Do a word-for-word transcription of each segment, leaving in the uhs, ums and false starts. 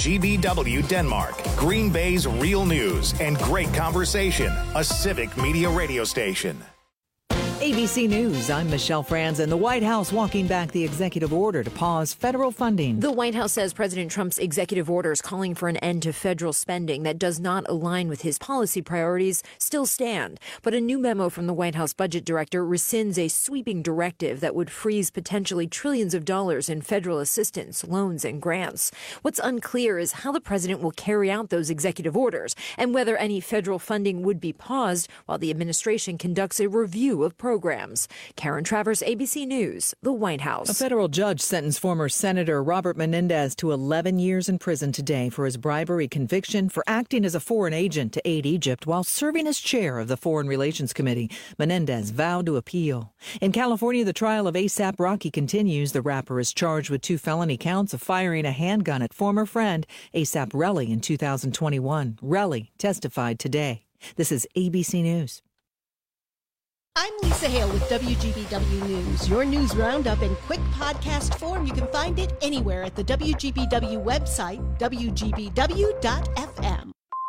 G B W Denmark, Green Bay's real news and great conversation, a civic media radio station. A B C News, I'm Michelle Franz, and the White House walking back the executive order to pause federal funding. The White House says President Trump's executive orders calling for an end to federal spending that does not align with his policy priorities still stand. But a new memo from the White House budget director rescinds a sweeping directive that would freeze potentially trillions of dollars in federal assistance, loans, and grants. What's unclear is how the president will carry out those executive orders and whether any federal funding would be paused while the administration conducts a review of programs. Programs. Karen Travers, A B C News, the White House. A federal judge sentenced former Senator Robert Menendez to eleven years in prison today for his bribery conviction for acting as a foreign agent to aid Egypt while serving as chair of the Foreign Relations Committee. Menendez vowed to appeal. In California, the trial of A$AP Rocky continues. The rapper is charged with two felony counts of firing a handgun at former friend A$AP Rocky in two thousand twenty-one. Rocky testified today. This is A B C News. I'm Lisa Hale with W G B W News. Your news roundup in quick podcast form. You can find it anywhere at the W G B W website, W G B W dot F M.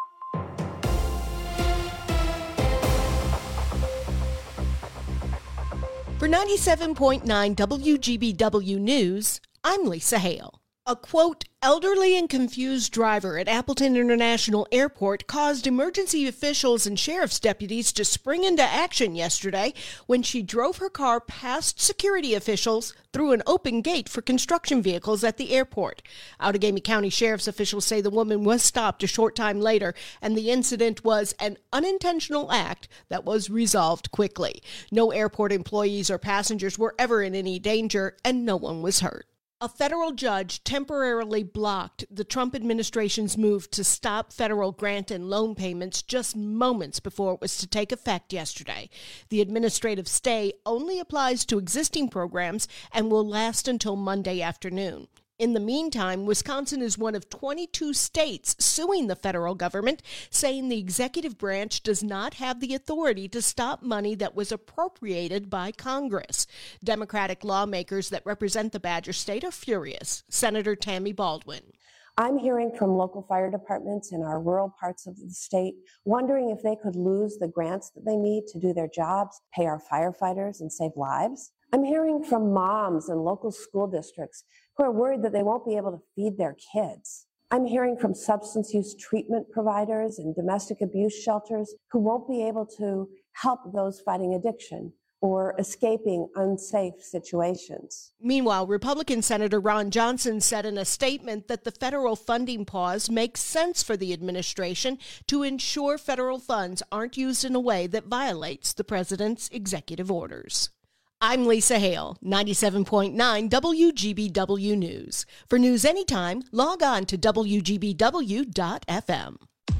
For ninety-seven point nine W G B W News, I'm Lisa Hale. A, quote, elderly and confused driver at Appleton International Airport caused emergency officials and sheriff's deputies to spring into action yesterday when she drove her car past security officials through an open gate for construction vehicles at the airport. Outagamie County Sheriff's officials say the woman was stopped a short time later, and the incident was an unintentional act that was resolved quickly. No airport employees or passengers were ever in any danger, and no one was hurt. A federal judge temporarily blocked the Trump administration's move to stop federal grant and loan payments just moments before it was to take effect yesterday. The administrative stay only applies to existing programs and will last until Monday afternoon. In the meantime, Wisconsin is one of twenty-two states suing the federal government, saying the executive branch does not have the authority to stop money that was appropriated by Congress. Democratic lawmakers that represent the Badger State are furious. Senator Tammy Baldwin. I'm hearing from local fire departments in our rural parts of the state, wondering if they could lose the grants that they need to do their jobs, pay our firefighters, and save lives. I'm hearing from moms and local school districts who are worried that they won't be able to feed their kids. I'm hearing from substance use treatment providers and domestic abuse shelters who won't be able to help those fighting addiction or escaping unsafe situations. Meanwhile, Republican Senator Ron Johnson said in a statement that the federal funding pause makes sense for the administration to ensure federal funds aren't used in a way that violates the president's executive orders. I'm Lisa Hale, ninety-seven point nine W G B W News. For news anytime, log on to W G B W dot F M.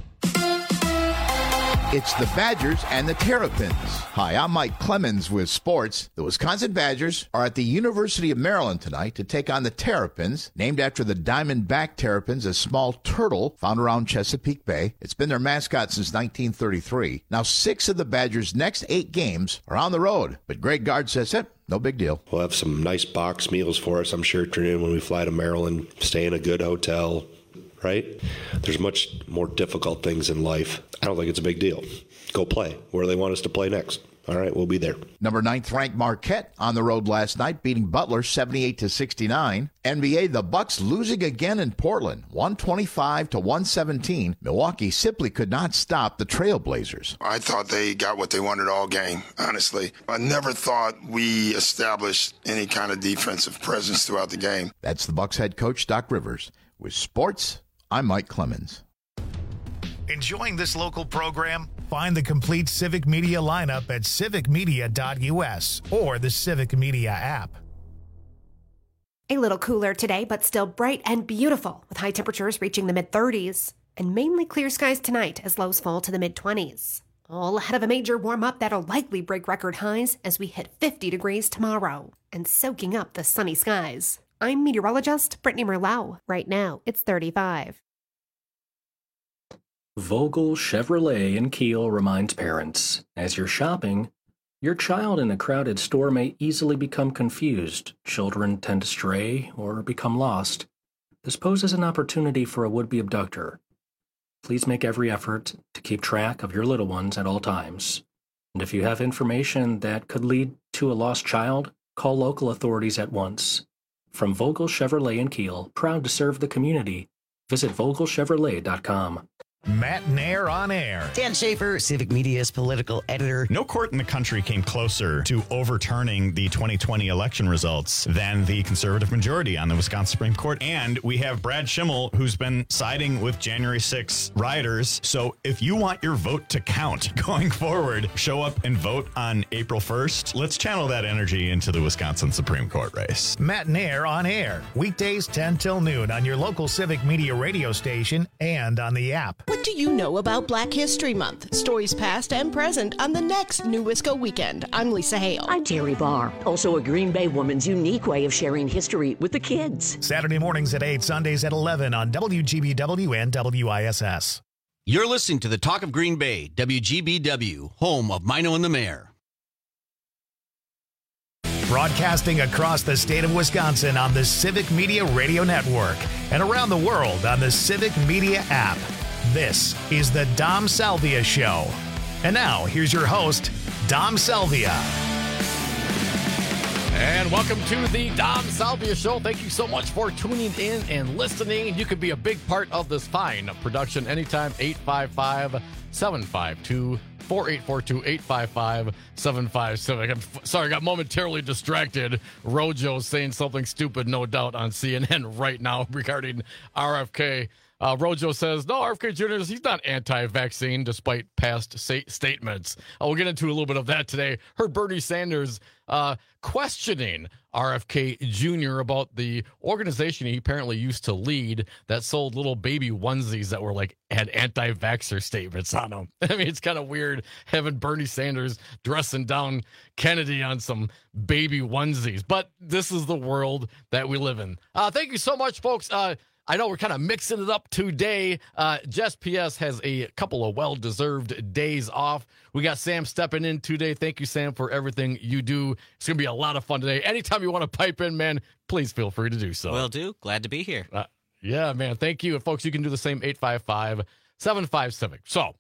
It's the Badgers and the Terrapins. Hi, I'm Mike Clemens with sports. The Wisconsin Badgers are at the University of Maryland tonight to take on the Terrapins, named after the diamondback terrapins, a small turtle found around Chesapeake Bay. It's been their mascot since nineteen thirty-three. Now, six of the Badgers' next eight games are on the road, but Greg Gard says it. No big deal. We'll have some nice box meals for us, I'm sure, afternoon when we fly to Maryland, stay in a good hotel, right? There's much more difficult things in life. I don't think it's a big deal. Go play where they want us to play next. All right, we'll be there. Number ninth ranked Marquette on the road last night, beating Butler seventy-eight to sixty-nine. N B A, the Bucks losing again in Portland, one twenty-five to one seventeen. Milwaukee simply could not stop the Trailblazers. I thought they got what they wanted all game, honestly. I never thought we established any kind of defensive presence throughout the game. That's the Bucks head coach, Doc Rivers. With sports, I'm Mike Clemens. Enjoying this local program? Find the complete Civic Media lineup at civic media dot U S or the Civic Media app. A little cooler today, but still bright and beautiful, with high temperatures reaching the mid-thirties. And mainly clear skies tonight as lows fall to the mid-twenties. All ahead of a major warm-up that'll likely break record highs as we hit fifty degrees tomorrow, and soaking up the sunny skies. I'm meteorologist Brittany Merlau. Right now, it's thirty-five. Vogel Chevrolet in Kiel reminds parents, as you're shopping, your child in a crowded store may easily become confused. Children tend to stray or become lost. this poses an opportunity for a would-be abductor. Please make every effort to keep track of your little ones at all times. And if you have information that could lead to a lost child, call local authorities at once. From Vogel Chevrolet in Kiel, proud to serve the community, visit vogel chevrolet dot com. Matt Nair on air. Dan Schaefer, Civic Media's political editor. No court in the country came closer to overturning the twenty twenty election results than the conservative majority on the Wisconsin Supreme Court. And we have Brad Schimmel, who's been siding with January sixth rioters. So if you want your vote to count going forward, show up and vote on April first. Let's channel that energy into the Wisconsin Supreme Court race. Matt Nair on air. Weekdays ten till noon on your local Civic Media radio station and on the app. What do you know about Black History Month? Stories past and present on the next New Wisco Weekend. I'm Lisa Hale. I'm Terry Barr. Also a Green Bay woman's unique way of sharing history with the kids. Saturday mornings at eight, Sundays at eleven on W G B W and W I S S. You're listening to the Talk of Green Bay, W G B W, home of Mino and the Mayor. Broadcasting across the state of Wisconsin on the Civic Media Radio Network and around the world on the Civic Media app. This is the Dom Salvia Show. And now, here's your host, Dom Salvia. And welcome to the Dom Salvia Show. Thank you so much for tuning in and listening. You can be a big part of this fine production anytime. eight five five, seven five two, four eight four two, eight five five, seven five seven. I'm f- sorry, I got momentarily distracted. Rojo saying something stupid, no doubt, on C N N right now regarding R F K. Uh, Rojo says, no, R F K Junior, he's not anti-vaccine despite past sa- statements. Uh, we'll get into a little bit of that today. Heard Bernie Sanders uh, questioning R F K Junior about the organization he apparently used to lead that sold little baby onesies that were like, had anti-vaxxer statements on them. I mean, it's kind of weird having Bernie Sanders dressing down Kennedy on some baby onesies, but this is the world that we live in. Uh, thank you so much, folks. Uh, I know we're kind of mixing it up today. Uh, Jess P S has a couple of well-deserved days off. We got Sam stepping in today. Thank you, Sam, for everything you do. It's going to be a lot of fun today. Anytime you want to pipe in, man, please feel free to do so. Will do. Glad to be here. Uh, yeah, man. Thank you. And folks, you can do the same, eight five five, seven five Civic. So,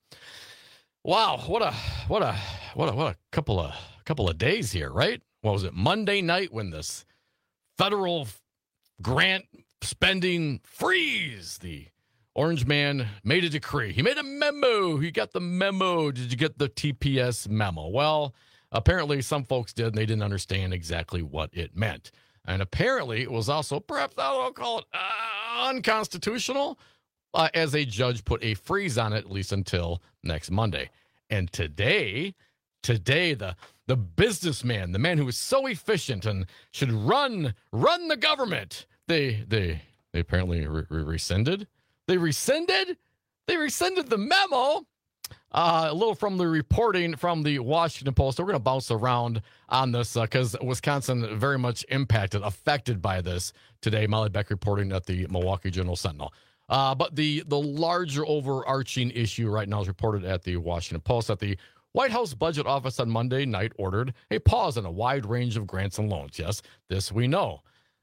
wow, what a what a what a what a couple of couple of days here, right? What was it? Monday night when this federal grant spending freeze, the orange man made a decree. He made a memo. He got the memo. Did you get the T P S memo? Well, apparently some folks did, and they didn't understand exactly what it meant. And apparently it was also, perhaps I'll call it uh, unconstitutional, uh, as a judge put a freeze on it, at least until next Monday. And today, today, the the businessman, the man who is so efficient and should run, run the government, They they they apparently re- re- rescinded. They rescinded. They rescinded the memo. Uh, a little from the reporting from the Washington Post. We're going to bounce around on this because uh, Wisconsin very much impacted, affected by this today. Molly Beck reporting at the Milwaukee Journal Sentinel. Uh, but the the larger overarching issue right now is reported at the Washington Post that the White House Budget Office on Monday night ordered a pause on a wide range of grants and loans. Yes, this we know.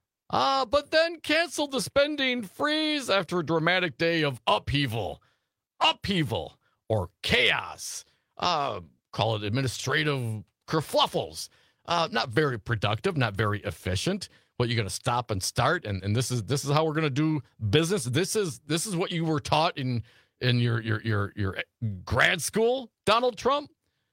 Uh, but then canceled the spending freeze after a dramatic day of upheaval. Upheaval or chaos. Uh, call it administrative kerfluffles. Uh, not very productive, not very efficient. What, you're going to stop and start, and, and this is this is how we're going to do business. This is this is what you were taught in in your your your your grad school, Donald Trump.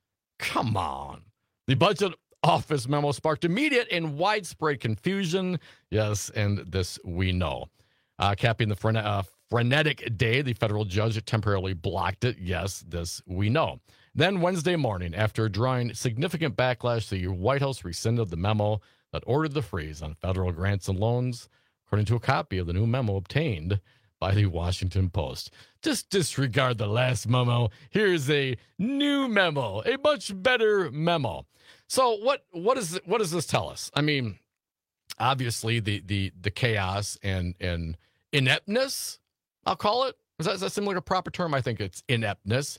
Come on. The budget office memo sparked immediate and widespread confusion. Yes, and this we know. Uh, capping the fren- uh, frenetic day, the federal judge temporarily blocked it. Yes, this we know. Then Wednesday morning, after drawing significant backlash, the White House rescinded the memo that ordered the freeze on federal grants and loans, according to a copy of the new memo obtained by the Washington Post. Just disregard the last memo. Here's a new memo, a much better memo. So what what is what does this tell us? I mean, obviously the the the chaos and and ineptness, I'll call it. Is that, does that seem like a proper term? I think it's ineptness.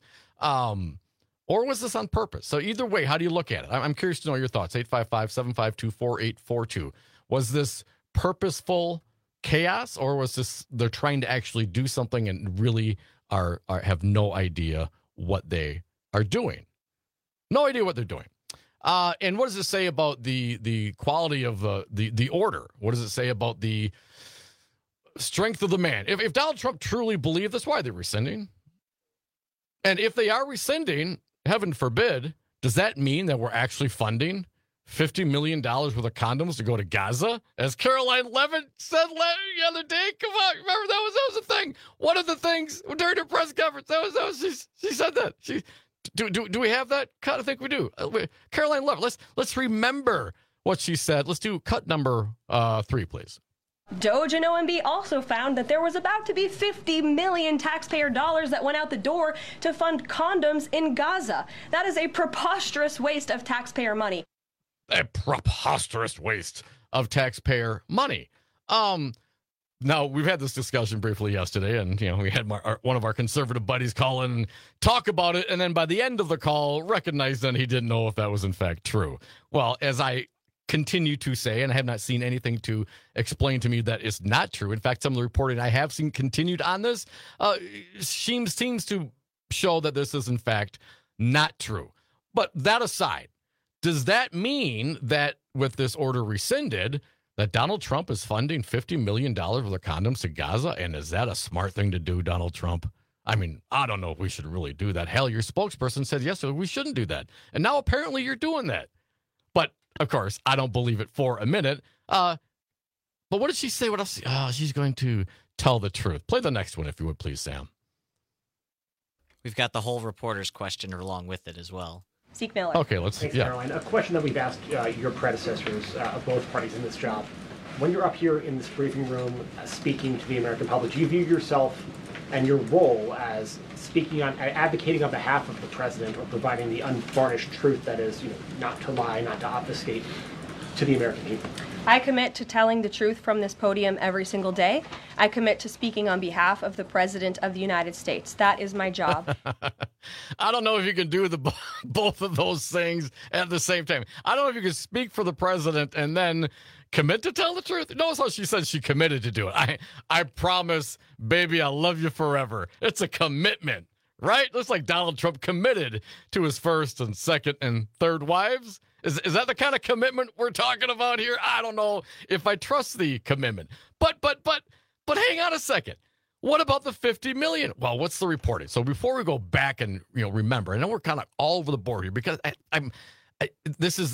Um, or was this on purpose? So either way, how do you look at it? I'm curious to know your thoughts. eight five five, seven five two, four eight four two. Was this purposeful chaos, or was this they're trying to actually do something and really are, are have no idea what they are doing? No idea what they're doing. Uh, and what does it say about the the quality of uh, the the order? What does it say about the strength of the man? If, if Donald Trump truly believed this, why are they rescinding? And if they are rescinding, heaven forbid, does that mean that we're actually funding fifty million dollars worth of condoms to go to Gaza? As Caroline Levitt said the other day, come on, remember that was, that was the thing. One of the things during her press conference, that was, that was she, she said that. She do, do do we have that cut? I think we do. Uh, wait, Caroline Levitt, let's, let's remember what she said. Let's do cut number uh, three, please. Doge and O M B also found that there was about to be fifty million taxpayer dollars that went out the door to fund condoms in Gaza. That is a preposterous waste of taxpayer money. A preposterous waste of taxpayer money. Um, now, we've had this discussion briefly yesterday, and you know we had my, our, one of our conservative buddies call in and talk about it, and then by the end of the call, recognize that he didn't know if that was in fact true. Well, as I continue to say, and I have not seen anything to explain to me that it's not true. In fact, some of the reporting I have seen continued on this uh, seems, seems to show that this is, in fact, not true. But that aside, does that mean that with this order rescinded, that Donald Trump is funding fifty million dollars worth of condoms to Gaza? And is that a smart thing to do, Donald Trump? I mean, I don't know if we should really do that. Hell, your spokesperson said yesterday we shouldn't do that. And now apparently you're doing that. But of course, I don't believe it for a minute. Uh, but what did she say? What else? Oh, she's going to tell the truth. Play the next one, if you would, please, Sam. We've got the whole reporter's question along with it as well. Zeke Miller. Okay, let's see. Thanks, Yeah. Caroline. A question that we've asked uh, your predecessors uh, of both parties in this job. When you're up here in this briefing room uh, speaking to the American public, do you view yourself and your role as speaking on, advocating on behalf of the president, or providing the unvarnished truth that is, you know, not to lie, not to obfuscate to the American people? I commit to telling the truth from this podium every single day. I commit to speaking on behalf of the President of the United States. That is my job. I don't know if you can do the both of those things at the same time. I don't know if you can speak for the president and then commit to tell the truth. Notice how she said she committed to do it. I, I promise, baby, I love you forever. It's a commitment, right? Looks like Donald Trump committed to his first and second and third wives. Is, is that the kind of commitment we're talking about here? I don't know if I trust the commitment. But, but, but, but hang on a second. What about the fifty million? Well, what's the reporting? So before we go back and, you know, remember, I know we're kind of all over the board here because I, I'm, I, this is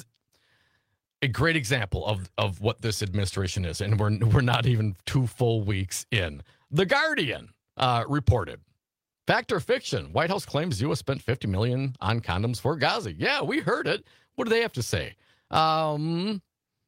a great example of, of what this administration is. And we're, we're not even two full weeks in. The Guardian uh, reported, fact or fiction, White House claims U S spent fifty million dollars on condoms for Gaza. Yeah, we heard it. What do they have to say? Um,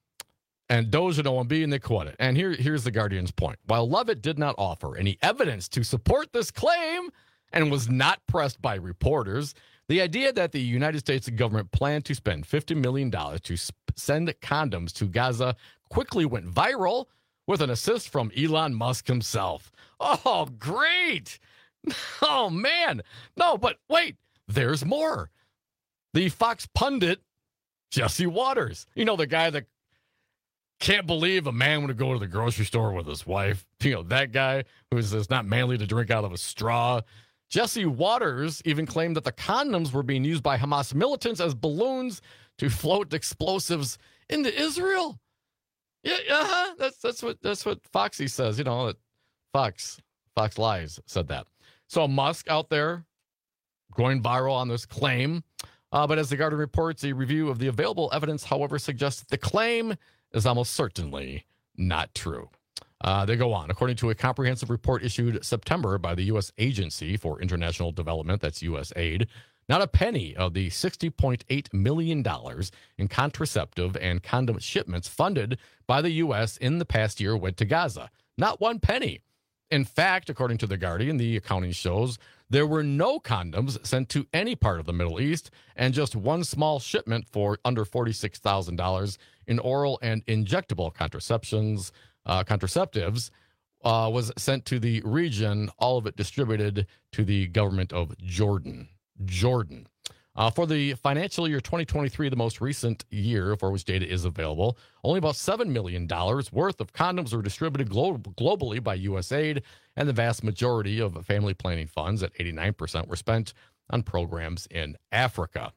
and Doge and O M B, and they quote it. And here, here's the Guardian's point. While Levitt did not offer any evidence to support this claim and was not pressed by reporters, the idea that the United States government planned to spend fifty million dollars to sp- send condoms to Gaza quickly went viral with an assist from Elon Musk himself. Oh, great. Oh, man. No, but wait, there's more. The Fox pundit, Jesse Waters, you know, the guy that can't believe a man would go to the grocery store with his wife. You know, that guy who says not manly to drink out of a straw. Jesse Waters even claimed that the condoms were being used by Hamas militants as balloons to float explosives into Israel. Yeah, uh-huh. That's that's what that's what Foxy says. You know, that Fox Fox Lies said that. So Musk out there going viral on this claim. Uh, but as the Guardian reports, a review of the available evidence, however, suggests that the claim is almost certainly not true. Uh, they go on. According to a comprehensive report issued September by the U S Agency for International Development, that's U S A I D, not a penny of the sixty point eight million dollars in contraceptive and condom shipments funded by the U S in the past year went to Gaza. Not one penny. In fact, according to The Guardian, the accounting shows there were no condoms sent to any part of the Middle East and just one small shipment for under forty-six thousand dollars in oral and injectable contraceptions, uh, contraceptives uh, was sent to the region, all of it distributed to the government of Jordan. Jordan. Uh, for the financial year twenty twenty-three, the most recent year for which data is available, only about seven million dollars worth of condoms were distributed glo- globally by U S A I D, and the vast majority of family planning funds, at eighty-nine percent, were spent on programs in Africa.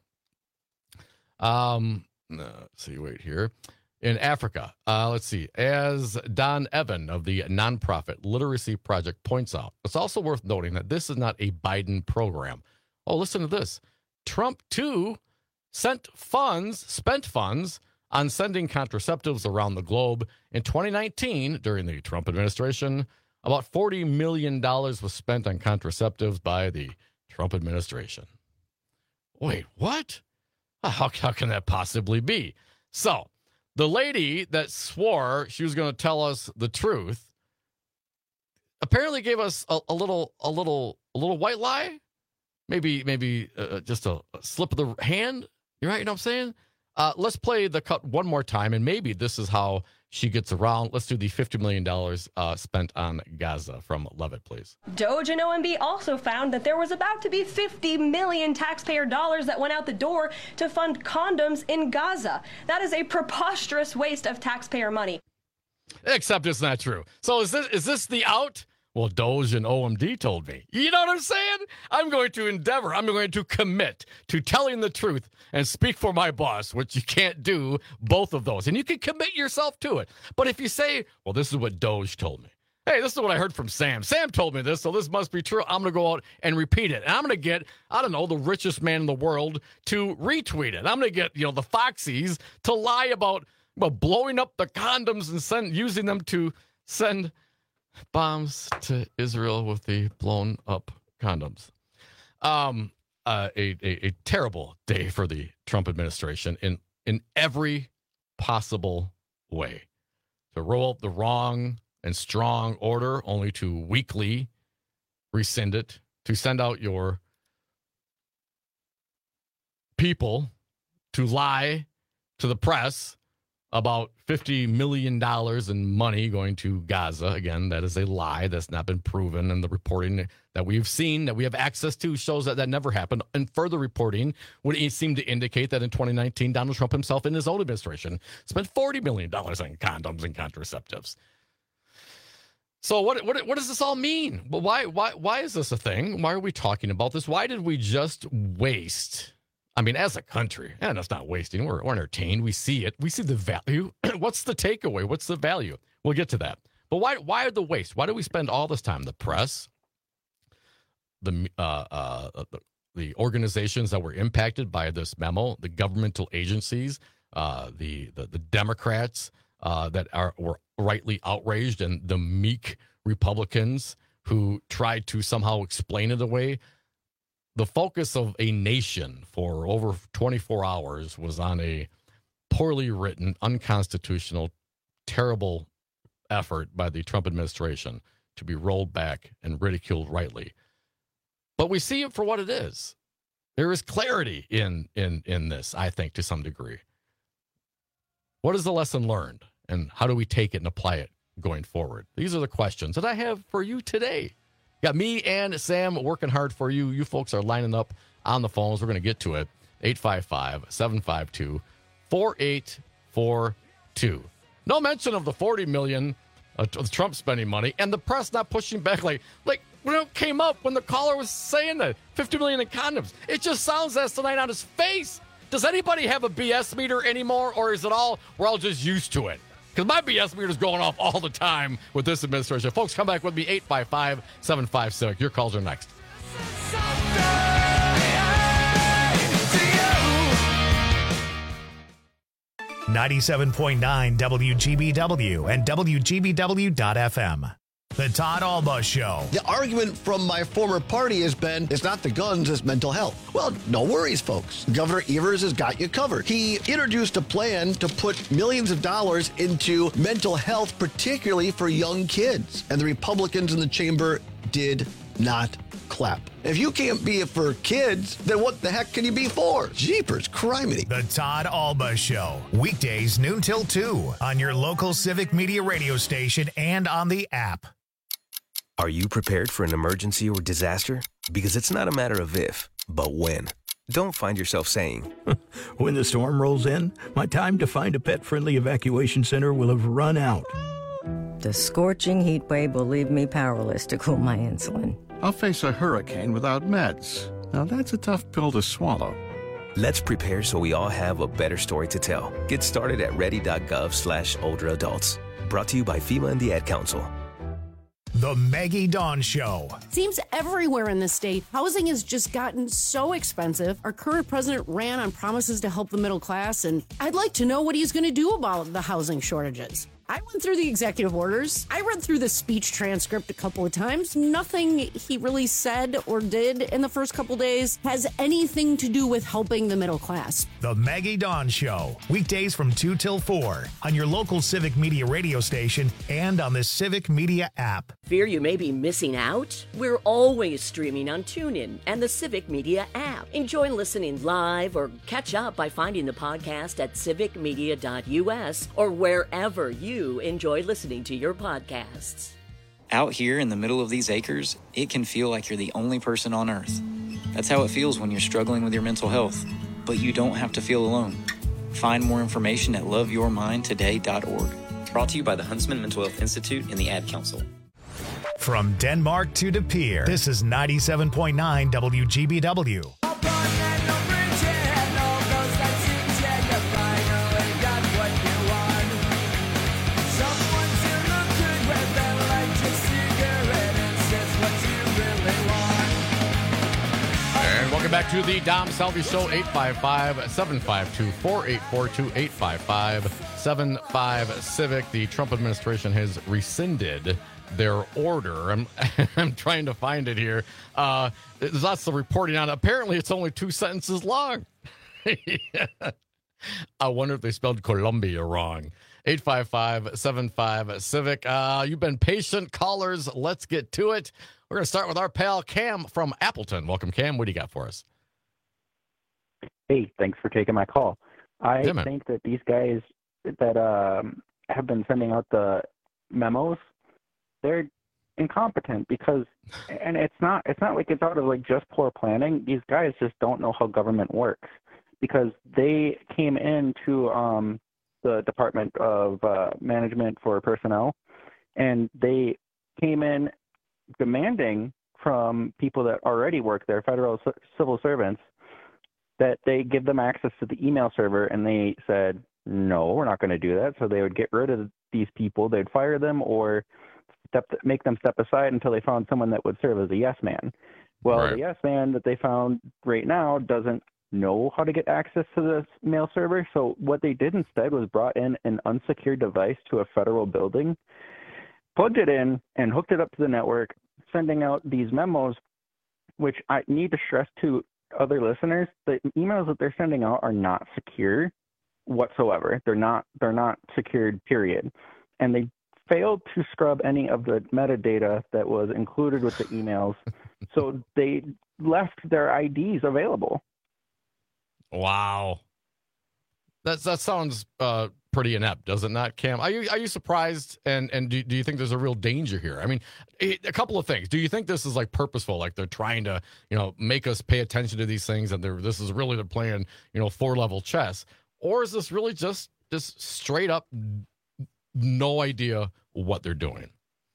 Um, let's see, wait here. In Africa, uh, let's see, as Don Evan of the nonprofit Literacy Project points out, it's also worth noting that this is not a Biden program. Oh, listen to this. Trump, too, sent funds, spent funds on sending contraceptives around the globe. In twenty nineteen, during the Trump administration, about forty million dollars was spent on contraceptives by the Trump administration. Wait, what? How, how can that possibly be? So, the lady that swore she was going to tell us the truth apparently gave us a, a little, a little, a little white lie. Maybe, maybe uh, just a, a slip of the hand. You're right. You know what I'm saying? Uh, let's play the cut one more time, and maybe this is how she gets around. Let's do the fifty million dollars uh, spent on Gaza from Levitt, please. Doge and O M B also found that there was about to be fifty million taxpayer dollars that went out the door to fund condoms in Gaza. That is a preposterous waste of taxpayer money. Except it's not true. So is this is this the out? Well, Doge and O M D told me. You know what I'm saying? I'm going to endeavor, I'm going to commit to telling the truth and speak for my boss, which you can't do both of those. And you can commit yourself to it. But if you say, well, this is what Doge told me. Hey, this is what I heard from Sam. Sam told me this, so this must be true. I'm going to go out and repeat it. And I'm going to get, I don't know, the richest man in the world to retweet it. I'm going to get, you know, the Foxies to lie about, about blowing up the condoms and send, using them to send bombs to Israel with the blown up condoms. Um, uh, a, a, a terrible day for the Trump administration in, in every possible way. To roll up the wrong and strong order, only to weakly rescind it, to send out your people to lie to the press about fifty million dollars in money going to Gaza. Again, that is a lie that's not been proven, and the reporting that we've seen, that we have access to, shows that that never happened. And further reporting would seem to indicate that in twenty nineteen, Donald Trump himself in his own administration spent forty million dollars on condoms and contraceptives. So what what what does this all mean? Well, why why why is this a thing? Why are we talking about this? Why did we just waste? I mean, as a country, and it's not wasting. We're, we're entertained. We see it. We see the value. What's the takeaway? What's the value? We'll get to that. But why why the waste? Why do we spend all this time? The press, the uh, uh, the, the organizations that were impacted by this memo, the governmental agencies, uh, the, the the Democrats uh, that are were rightly outraged, and the meek Republicans who tried to somehow explain it away. The focus of a nation for over twenty-four hours was on a poorly written, unconstitutional, terrible effort by the Trump administration to be rolled back and ridiculed rightly. But we see it for what it is. There is clarity in in in this, I think, to some degree. What is the lesson learned, and how do we take it and apply it going forward? These are the questions that I have for you today. Got me and Sam working hard for you. You folks are lining up on the phones. We're going to get to it. eight five five, seven five two, four eight four two. No mention of the forty million dollars of Trump spending money, and the press not pushing back like, like when it came up when the caller was saying that fifty million dollars in condoms. It just sounds asinine on his face. Does anybody have a B S meter anymore, or is it all, we're all just used to it? Because my B S meter is going off all the time with this administration. Folks, come back with me, eight five five, seven five six. Your calls are next. ninety-seven point nine W G B W and W G B W dot F M. The Todd Alba Show. The argument from my former party has been, it's not the guns, it's mental health. Well, no worries, folks. Governor Evers has got you covered. He introduced a plan to put millions of dollars into mental health, particularly for young kids. And the Republicans in the chamber did not clap. If you can't be it for kids, then what the heck can you be for? Jeepers, criminy. The Todd Alba Show. Weekdays noon till two on your local Civic Media radio station and on the app. Are you prepared for an emergency or disaster? Because it's not a matter of if, but when. Don't find yourself saying, when the storm rolls in, my time to find a pet-friendly evacuation center will have run out. The scorching heat wave will leave me powerless to cool my insulin. I'll face a hurricane without meds. Now that's a tough pill to swallow. Let's prepare so we all have a better story to tell. Get started at ready.gov slash older adults. Brought to you by FEMA and the Ad Council. The Maggie Dawn Show. Seems everywhere in the state, housing has just gotten so expensive. Our current president ran on promises to help the middle class, and I'd like to know what he's going to do about the housing shortages. I went through the executive orders. I read through the speech transcript a couple of times. Nothing he really said or did in the first couple days has anything to do with helping the middle class. The Maggie Dawn Show. Weekdays from two till four on your local Civic Media radio station and on the Civic Media app. Fear you may be missing out? We're always streaming on TuneIn and the Civic Media app. Enjoy listening live or catch up by finding the podcast at civic media dot u s or wherever you enjoy listening to your podcasts. Out here in the middle of these acres, it can feel like you're the only person on earth. That's how it feels when you're struggling with your mental health. But you don't have to feel alone. Find more information at love your mind today dot org. Brought to you by the Huntsman Mental Health Institute and the Ad Council. From Denmark to De Pere, this is ninety-seven point nine W G B W. Welcome back to the Dom Salvi Show, eight five five, seven five two, four eight four two, eight five five, seven five Civic. The Trump administration has rescinded their order. I'm I'm trying to find it here. Uh, there's lots of reporting on it. Apparently, it's only two sentences long. Yeah. I wonder if they spelled Colombia wrong. eight five five, seven five Civic. Uh, you've been patient callers. Let's get to it. We're going to start with our pal Cam from Appleton. Welcome, Cam. What do you got for us? Hey, thanks for taking my call. I yeah, think that these guys that um, have been sending out the memos, they're incompetent because, and it's not it's not like it's out of like just poor planning. These guys just don't know how government works because they came into um, the Department of uh, Management for Personnel, and they came in demanding from people that already work there, federal c- civil servants, that they give them access to the email server, and they said, no, we're not going to do that. So they would get rid of these people. They'd fire them or step, make them step aside until they found someone that would serve as a yes man. Well, right. The yes man that they found right now doesn't know how to get access to the mail server. So what they did instead was brought in an unsecured device to a federal building, plugged it in, and hooked it up to the network, sending out these memos, which I need to stress to other listeners, the emails that they're sending out are not secure whatsoever. They're not they're not secured, period. And they failed to scrub any of the metadata that was included with the emails. So they left their I Ds available. Wow. That's, that sounds uh, pretty inept, does it not, Cam? Are you are you surprised, and, and do, do you think there's a real danger here? I mean, it, a couple of things. Do you think this is like purposeful, like they're trying to, you know, make us pay attention to these things, and they're this is really they're playing, you know, four-level chess? Or is this really just just straight up no idea what they're doing?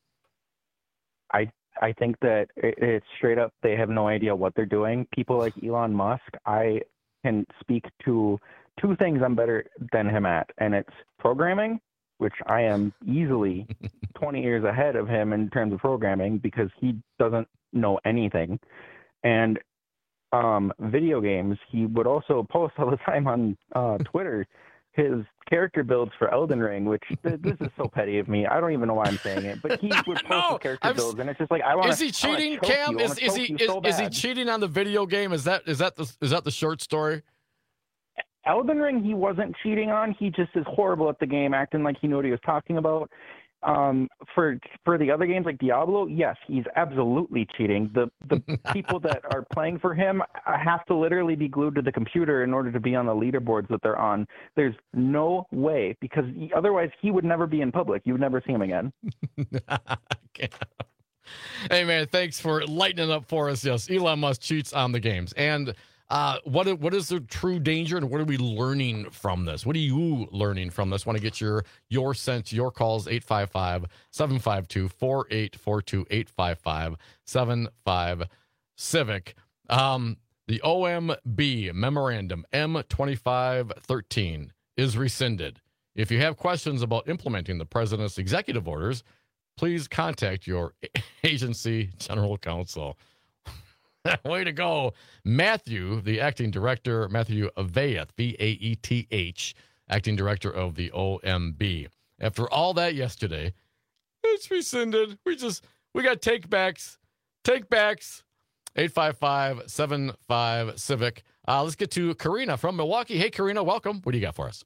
I I think that it, it's straight up they have no idea what they're doing. People like Elon Musk, I can speak to two things I'm better than him at, and it's programming, which I am easily twenty years ahead of him in terms of programming because he doesn't know anything, and um, video games. He would also post all the time on uh, Twitter his character builds for Elden Ring, which th- this is so petty of me. I don't even know why I'm saying it, but he would post no, his character I'm, builds, and it's just like I want. Is he cheating, Cam? Is, is he is, so is he cheating on the video game? Is that is that the is that the short story? Elden Ring, he wasn't cheating on. He just is horrible at the game, acting like he knew what he was talking about. Um, for for the other games like Diablo, yes, he's absolutely cheating. The the people that are playing for him have to literally be glued to the computer in order to be on the leaderboards that they're on. There's no way, because he, otherwise he would never be in public. You would never see him again. Hey, man, thanks for lightening up for us. Yes, Elon Musk cheats on the games. And Uh, what what is the true danger, and what are we learning from this? What are you learning from this? Want to get your your sense, your calls, eight five five, seven five two, four eight four two, eight five five, seven five Civic. Um, the O M B memorandum M twenty-five thirteen is rescinded. If you have questions about implementing the president's executive orders, please contact your agency general counsel. Way to go, Matthew, the acting director, Matthew Vaeth, V A E T H, acting director of the O M B. After all that yesterday, it's rescinded. We just, we got take-backs, take-backs, eight five five, seven five Civic. Uh, let's get to Karina from Milwaukee. Hey, Karina, welcome. What do you got for us?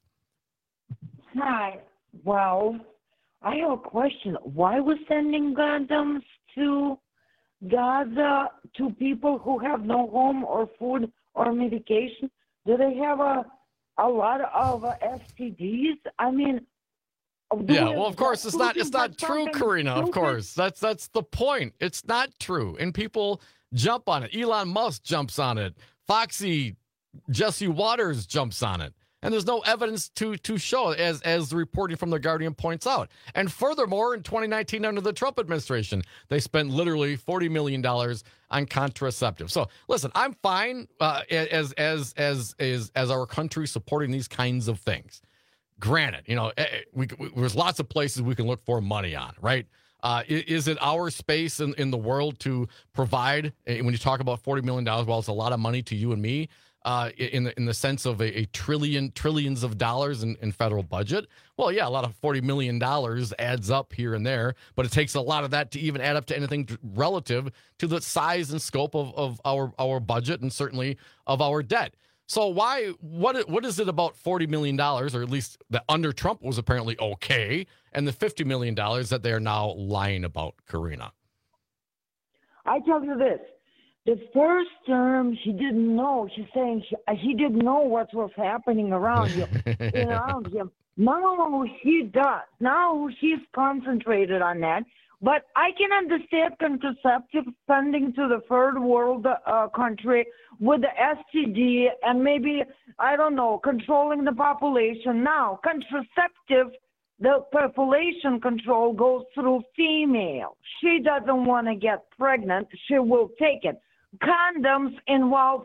Hi. Well, I have a question. Why was sending condoms to Gaza to people who have no home or food or medication? Do they have a a lot of uh, S T Ds? I mean, yeah. Well, of course, it's not. It's not true, Karina. Of course, that's that's the point. It's not true, and people jump on it. Elon Musk jumps on it. Foxy Jesse Waters jumps on it. And there's no evidence to to show, as as the reporting from The Guardian points out. And furthermore, in twenty nineteen, under the Trump administration, they spent literally forty million dollars on contraceptives. So, listen, I'm fine uh, as as as as as our country supporting these kinds of things. Granted, you know, we, we, there's lots of places we can look for money on, right? Uh, is it our space in, in the world to provide, when you talk about forty million dollars, well, it's a lot of money to you and me, Uh, in the in the sense of a, a trillion trillions of dollars in, in federal budget? Well, yeah, a lot of forty million dollars adds up here and there, but it takes a lot of that to even add up to anything relative to the size and scope of, of our our budget and certainly of our debt. So why what what is it about forty million dollars, or at least that under Trump was apparently okay, and the fifty million dollars that they are now lying about, Karina? I tell you this. The first term, he didn't know. He's saying he, he didn't know what was happening around him. around him. Now he does. Now he's concentrated on that. But I can understand contraceptive sending to the third world uh, country with the S T D and maybe, I don't know, controlling the population. Now, contraceptive, the population control goes through female. She doesn't want to get pregnant. She will take it. Condoms involve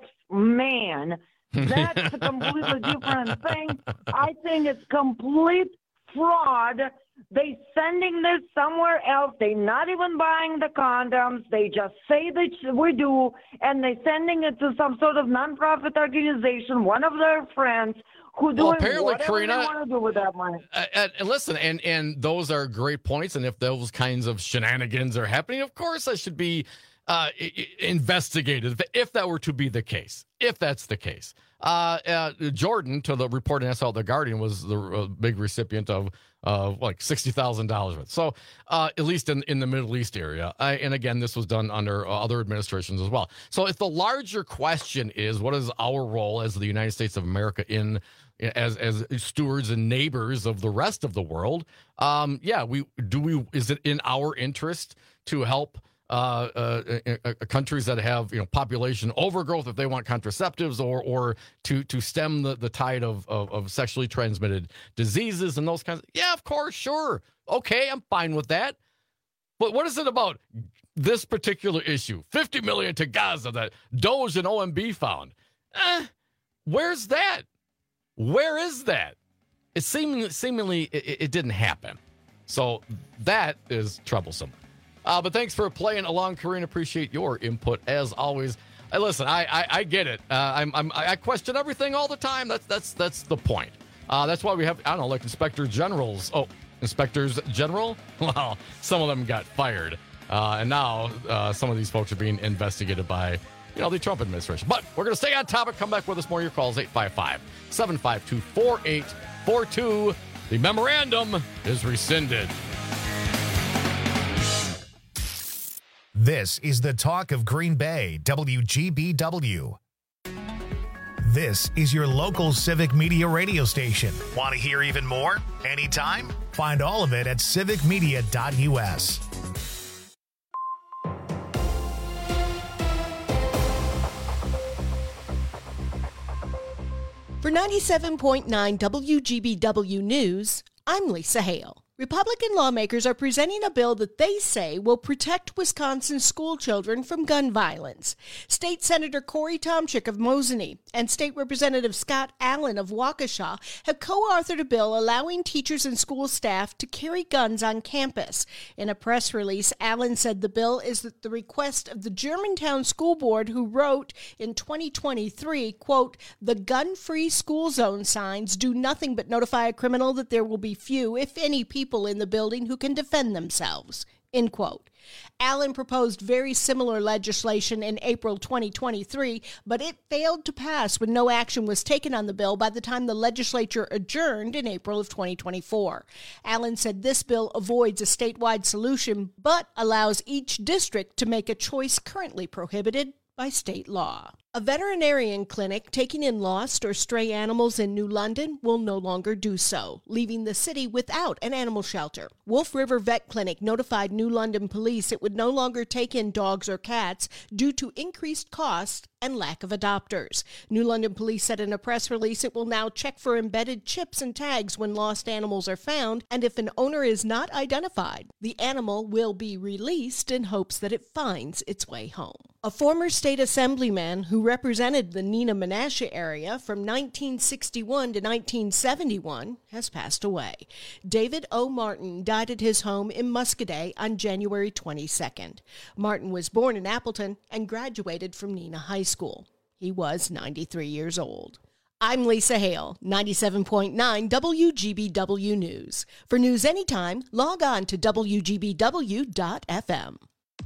man. That's a completely different thing. I think it's complete fraud. They sending this somewhere else. They're not even buying the condoms. They just say that we do, and they're sending it to some sort of nonprofit organization, one of their friends, who well, doing apparently, whatever Karina, they want to do with that money. Uh, and, and listen, and and those are great points. And if those kinds of shenanigans are happening, of course, that should be uh, investigated. If that were to be the case, if that's the case, uh, uh, Jordan, to the reporting I saw at The Guardian, was the uh, big recipient of uh, like sixty thousand dollars. So uh, at least in in the Middle East area, I, and again, this was done under uh, other administrations as well. So if the larger question is, what is our role as the United States of America in as as stewards and neighbors of the rest of the world? Um, yeah, we do. We is it in our interest to help uh, uh, uh, countries that have you know population overgrowth if they want contraceptives, or or to to stem the, the tide of, of of sexually transmitted diseases and those kinds of, yeah, of course, sure, okay, I'm fine with that. But what is it about this particular issue? fifty million to Gaza that Doge and O M B found. Eh, where's that? Where is that? It seemingly, seemingly it, it didn't happen. So that is troublesome. Uh, but thanks for playing along, Karina. Appreciate your input as always. Hey, listen, I I, I get it. Uh, I'm, I'm I question everything all the time. That's that's that's the point. Uh, that's why we have I don't know like inspector generals. Oh, inspectors general. Well, some of them got fired, uh, and now uh, some of these folks are being investigated by you know the Trump administration. But we're gonna stay on topic. Come back with us more. Your calls eight five five, seven five two, four eight four two. The memorandum is rescinded. This is the talk of Green Bay, W G B W. This is your local civic media radio station. Want to hear even more? Anytime? Find all of it at civic media dot U S. For ninety-seven point nine W G B W News, I'm Lisa Hale. Republican lawmakers are presenting a bill that they say will protect Wisconsin school children from gun violence. State Senator Corey Tomczyk of Mosinee and State Representative Scott Allen of Waukesha have co-authored a bill allowing teachers and school staff to carry guns on campus. In a press release, Allen said the bill is at the request of the Germantown School Board, who wrote in twenty twenty-three, quote, "The gun-free school zone signs do nothing but notify a criminal that there will be few, if any, people in the building who can defend themselves," end quote. Allen proposed very similar legislation in April twenty twenty-three, but it failed to pass when no action was taken on the bill by the time the legislature adjourned in April of twenty twenty-four. Allen said this bill avoids a statewide solution, but allows each district to make a choice currently prohibited by state law. A veterinarian clinic taking in lost or stray animals in New London will no longer do so, leaving the city without an animal shelter. Wolf River Vet Clinic notified New London police it would no longer take in dogs or cats due to increased costs and lack of adopters. New London police said in a press release it will now check for embedded chips and tags when lost animals are found, and if an owner is not identified, the animal will be released in hopes that it finds its way home. A former state assemblyman who represented the Neenah Menasha area from nineteen sixty-one to nineteen seventy-one has passed away. David O. Martin died at his home in Muscoda on January twenty-second. Martin was born in Appleton and graduated from Neenah High School. He was ninety-three years old. I'm Lisa Hale, ninety-seven point nine W G B W News. For news anytime, log on to W G B W dot F M.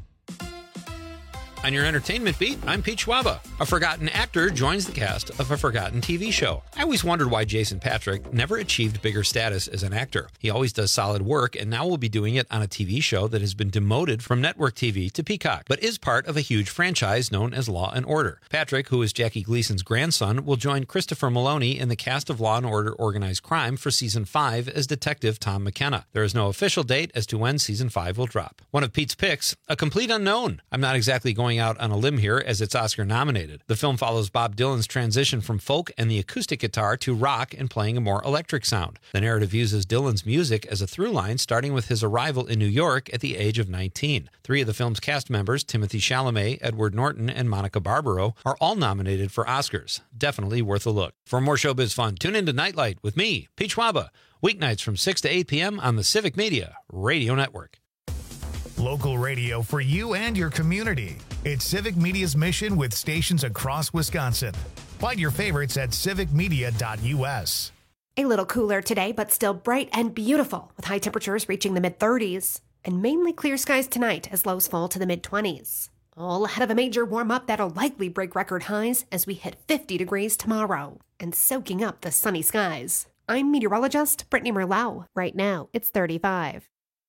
On your entertainment beat, I'm Pete Schwaba. A forgotten actor joins the cast of a forgotten T V show. I always wondered why Jason Patric never achieved bigger status as an actor. He always does solid work, and now will be doing it on a T V show that has been demoted from network T V to Peacock, but is part of a huge franchise known as Law and Order. Patrick, who is Jackie Gleason's grandson, will join Christopher Maloney in the cast of Law and Order Organized Crime for Season five as Detective Tom McKenna. There is no official date as to when Season five will drop. One of Pete's picks, a complete unknown. I'm not exactly going out on a limb here as it's Oscar nominated. The film follows Bob Dylan's transition from folk and the acoustic guitar to rock and playing a more electric sound. The narrative uses Dylan's music as a through line, starting with his arrival in New York at the age of nineteen. Three of the film's cast members, Timothy Chalamet, Edward Norton, and Monica Barbaro, are all nominated for Oscars. Definitely worth a look. For more showbiz fun, tune in to Nightlight with me, Pete Schwaba, weeknights from six to eight p.m. on the Civic Media Radio Network. Local radio for you and your community. It's Civic Media's mission with stations across Wisconsin. Find your favorites at civic media dot U S. A little cooler today, but still bright and beautiful, with high temperatures reaching the mid-thirties. And mainly clear skies tonight as lows fall to the mid-twenties. All ahead of a major warm-up that'll likely break record highs as we hit fifty degrees tomorrow, and soaking up the sunny skies. I'm meteorologist Brittany Merlau. Right now, it's thirty-five.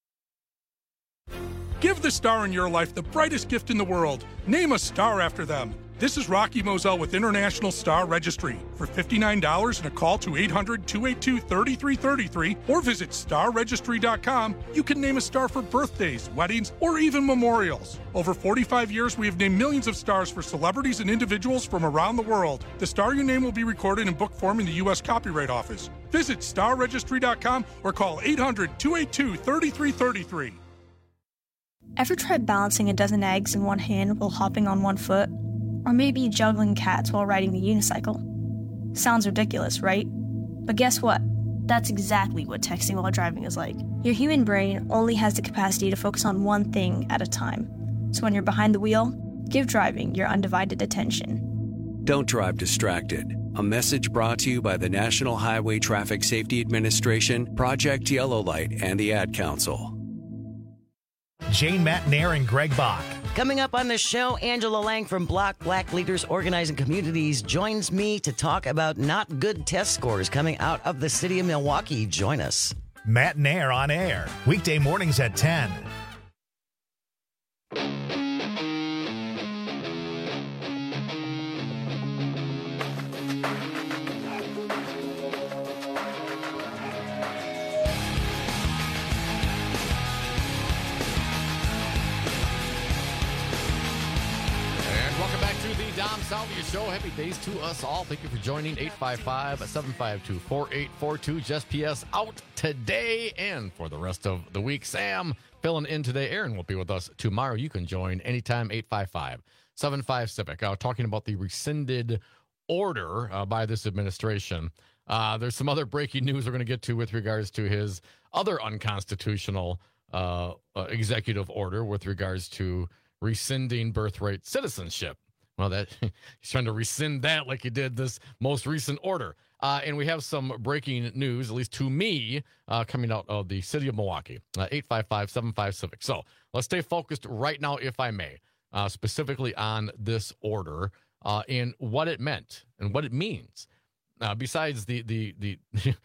Give the star in your life the brightest gift in the world. Name a star after them. This is Rocky Moselle with International Star Registry. For fifty-nine dollars and a call to eight hundred, two eight two, three three three three or visit star registry dot com, you can name a star for birthdays, weddings, or even memorials. Over forty-five years, we have named millions of stars for celebrities and individuals from around the world. The star you name will be recorded in book form in the U S Copyright Office. Visit star registry dot com or call eight hundred, two eight two, three three three three. Ever tried balancing a dozen eggs in one hand while hopping on one foot? Or maybe juggling cats while riding the unicycle? Sounds ridiculous, right? But guess what? That's exactly what texting while driving is like. Your human brain only has the capacity to focus on one thing at a time. So when you're behind the wheel, give driving your undivided attention. Don't drive distracted. A message brought to you by the National Highway Traffic Safety Administration, Project Yellow Light, and the Ad Council. Jane Matnair and Greg Bach. Coming up on the show, Angela Lang from Block Black Leaders Organizing Communities joins me to talk about not good test scores coming out of the city of Milwaukee. Join us. Matnair on air, weekday mornings at ten. Welcome back to the Dom Salvia Show. Happy days to us all. Thank you for joining. eight five five, seven five two, four eight four two. Just P S out today and for the rest of the week. Sam filling in today. Aaron will be with us tomorrow. You can join anytime. eight five five, seven five, Civic. Uh, talking about the rescinded order uh, by this administration. Uh, there's some other breaking news we're going to get to with regards to his other unconstitutional uh, uh, executive order with regards to rescinding birthright citizenship. Well, that he's trying to rescind that like he did this most recent order. Uh, and we have some breaking news, at least to me, uh, coming out of the city of Milwaukee. Uh, eight five five, seven five, Civic. So let's stay focused right now, if I may, uh, specifically on this order uh, and what it meant and what it means. Uh, besides the the the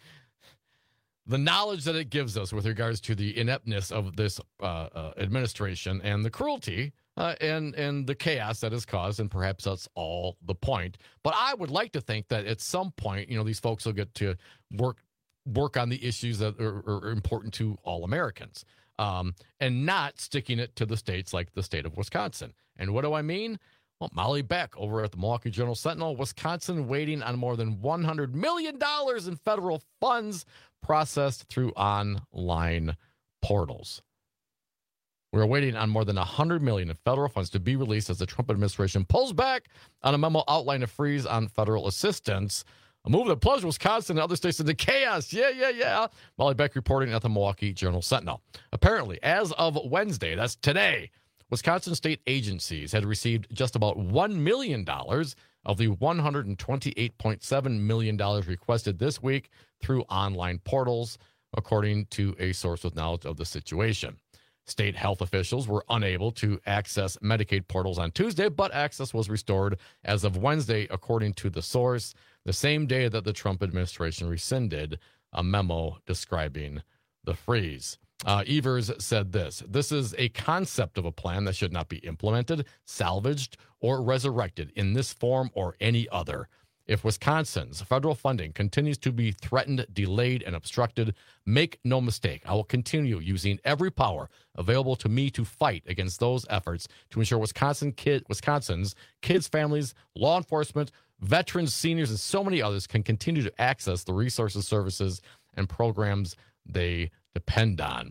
the knowledge that it gives us with regards to the ineptness of this uh, uh, administration and the cruelty uh, and and the chaos that is caused, and perhaps that's all the point. But I would like to think that at some point, you know, these folks will get to work work on the issues that are, are important to all Americans, um, and not sticking it to the states like the state of Wisconsin. And what do I mean? Well, Molly Beck over at the Milwaukee Journal Sentinel, Wisconsin waiting on more than one hundred million dollars in federal funds processed through online portals. We're waiting on more than one hundred million dollars in federal funds to be released as the Trump administration pulls back on a memo outlining a freeze on federal assistance. A move that plunged Wisconsin and other states into chaos. Yeah, yeah, yeah. Molly Beck reporting at the Milwaukee Journal Sentinel. Apparently, as of Wednesday, that's today, Wisconsin state agencies had received just about one million dollars of the one hundred twenty-eight point seven million dollars requested this week through online portals, according to a source with knowledge of the situation. State health officials were unable to access Medicaid portals on Tuesday, but access was restored as of Wednesday, according to the source, the same day that the Trump administration rescinded a memo describing the freeze. Uh, Evers said this: "This is a concept of a plan that should not be implemented, salvaged, or resurrected in this form or any other. If Wisconsin's federal funding continues to be threatened, delayed, and obstructed, make no mistake, I will continue using every power available to me to fight against those efforts to ensure Wisconsin kid, Wisconsin's kids, families, law enforcement, veterans, seniors, and so many others can continue to access the resources, services, and programs they depend on."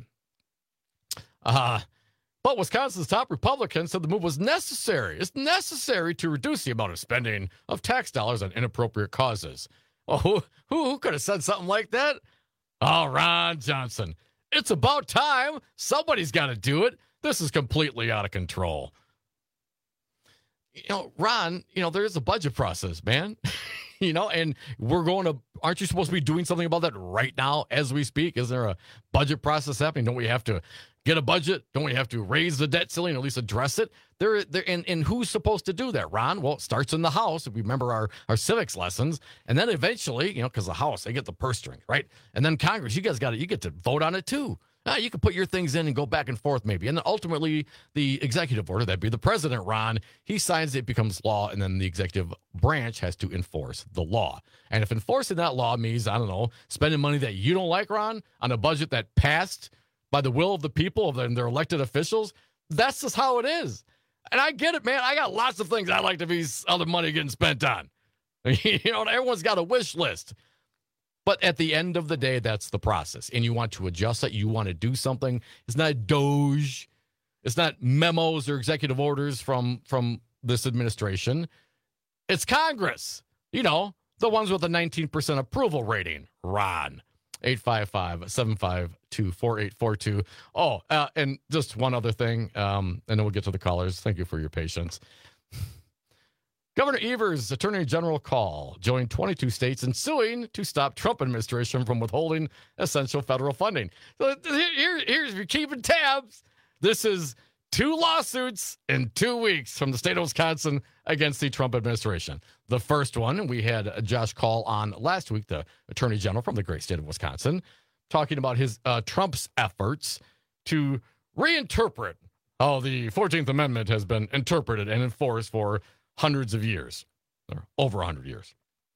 Uh, but Wisconsin's top Republican said the move was necessary. It's necessary to reduce the amount of spending of tax dollars on inappropriate causes. Well, who, who, who could have said something like that? Oh, Ron Johnson. It's about time. Somebody's got to do it. This is completely out of control. You know, Ron, you know, there is a budget process, man. You know, and we're going to, aren't you supposed to be doing something about that right now as we speak? Is there a budget process happening? Don't we have to get a budget? Don't we have to raise the debt ceiling, or at least address it? There, there, and, and who's supposed to do that, Ron? Well, it starts in the House, if we remember our, our civics lessons. And then eventually, you know, because the House, they get the purse strings, right? And then Congress, you guys got to, you get to vote on it too. Now, you can put your things in and go back and forth maybe. And then ultimately, the executive order, that'd be the president, Ron, he signs it, it becomes law, and then the executive branch has to enforce the law. And if enforcing that law means, I don't know, spending money that you don't like, Ron, on a budget that passed by the will of the people, of their elected officials, that's just how it is. And I get it, man. I got lots of things I like to be other money getting spent on. You know, everyone's got a wish list. But at the end of the day, that's the process. And you want to adjust it. You want to do something. It's not Doge. It's not memos or executive orders from, from this administration. It's Congress. You know, the ones with a nineteen percent approval rating. Ron. eight five five, seven five two, four eight four two. Oh, uh, and just one other thing, um, and then we'll get to the callers. Thank you for your patience. Governor Evers' Attorney General call joined twenty-two states in suing to stop Trump administration from withholding essential federal funding. So here, here's, if you're keeping tabs, this is two lawsuits in two weeks from the state of Wisconsin against the Trump administration. The first one, we had Josh Kaul on last week, the Attorney General from the great state of Wisconsin, talking about his uh, Trump's efforts to reinterpret how the fourteenth Amendment has been interpreted and enforced for hundreds of years, or over one hundred years.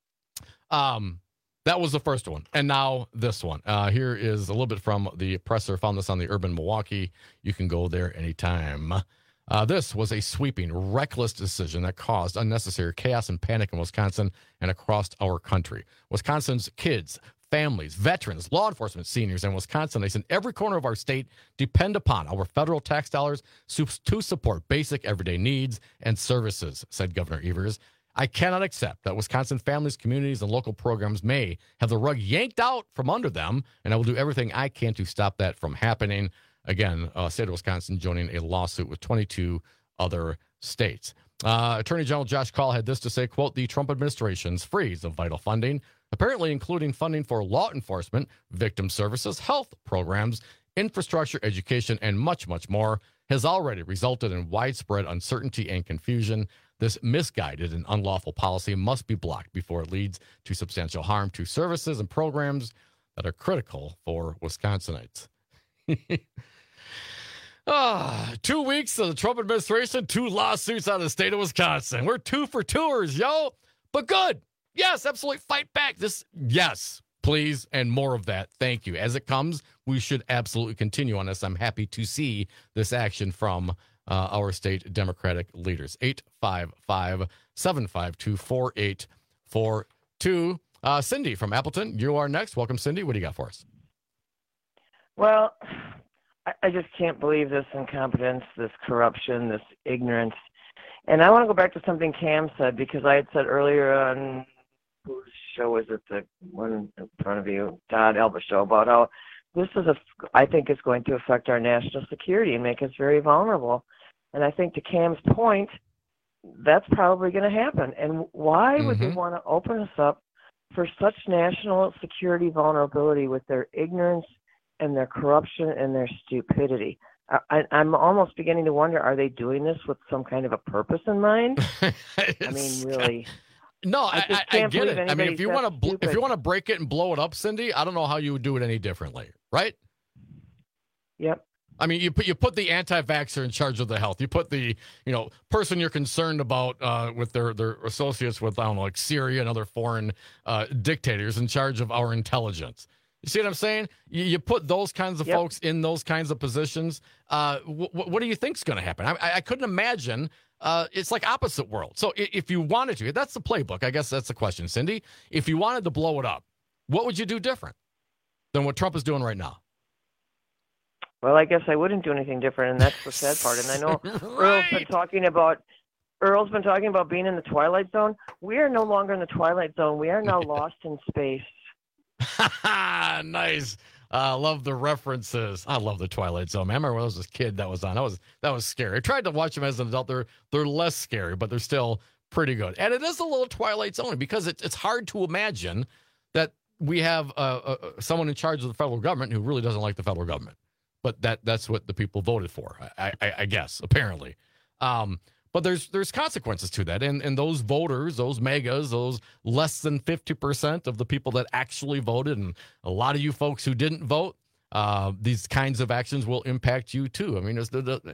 Um, that was the first one. And now this one. Uh, here is a little bit from the presser. Found this on the Urban Milwaukee. You can go there anytime. Uh, this was a sweeping, reckless decision that caused unnecessary chaos and panic in Wisconsin and across our country. Wisconsin's kids, families, veterans, law enforcement, seniors, and Wisconsinites in every corner of our state depend upon our federal tax dollars to support basic everyday needs and services, said Governor Evers. I cannot accept that Wisconsin families, communities, and local programs may have the rug yanked out from under them, and I will do everything I can to stop that from happening. Again, uh, state of Wisconsin joining a lawsuit with twenty-two other states. Uh, Attorney General Josh Kaul had this to say, quote, the Trump administration's freeze of vital funding, apparently including funding for law enforcement, victim services, health programs, infrastructure, education, and much, much more, has already resulted in widespread uncertainty and confusion. This misguided and unlawful policy must be blocked before it leads to substantial harm to services and programs that are critical for Wisconsinites. Ah, two weeks of the Trump administration, two lawsuits out of the state of Wisconsin. We're two for tours, yo. But good. Yes, absolutely. Fight back. This, yes, please, and more of that. Thank you. As it comes, we should absolutely continue on this. I'm happy to see this action from uh, our state Democratic leaders. eight five five, seven five two, four eight four two. Uh, Cindy from Appleton, you are next. Welcome, Cindy. What do you got for us? Well, I, I just can't believe this incompetence, this corruption, this ignorance. And I want to go back to something Cam said, because I had said earlier on, whose show was it, the one in front of you, Todd Elba show, about how this is, a, I think it's going to affect our national security and make us very vulnerable. And I think to Cam's point, that's probably going to happen. And why mm-hmm. would they want to open us up for such national security vulnerability with their ignorance and their corruption and their stupidity? I, I'm almost beginning to wonder, are they doing this with some kind of a purpose in mind? I mean, really. No, I, I, I get it. I mean, if you want to, bl- stupid. if you want to break it and blow it up, Cindy, I don't know how you would do it any differently, right? Yep. I mean, you put you put the anti-vaxxer in charge of the health. You put the you know person you're concerned about uh, with their their associates with I don't know like Syria and other foreign uh, dictators in charge of our intelligence. You see what I'm saying? You, you put those kinds of yep. folks in those kinds of positions. Uh, w- w- what do you think's going to happen? I, I couldn't imagine. Uh, it's like opposite world. So if you wanted to, that's the playbook. I guess that's the question, Cindy. If you wanted to blow it up, what would you do different than what Trump is doing right now? Well, I guess I wouldn't do anything different, and that's the sad part. And I know right. Earl's been talking about Earl's been talking about being in the Twilight Zone. We are no longer in the Twilight Zone. We are now lost in space. Nice. I uh, love the references. I love the Twilight Zone. Man, I remember when I was a kid that was on. That was that was scary. I tried to watch them as an adult. They're they're less scary, but they're still pretty good. And it is a little Twilight Zone because it, it's hard to imagine that we have uh, uh, someone in charge of the federal government who really doesn't like the federal government. But that that's what the people voted for, I, I, I guess, apparently. Um, but there's there's consequences to that. And and those voters, those megas, those less than fifty percent of the people that actually voted, and a lot of you folks who didn't vote, uh, these kinds of actions will impact you too. I mean, it's the, the,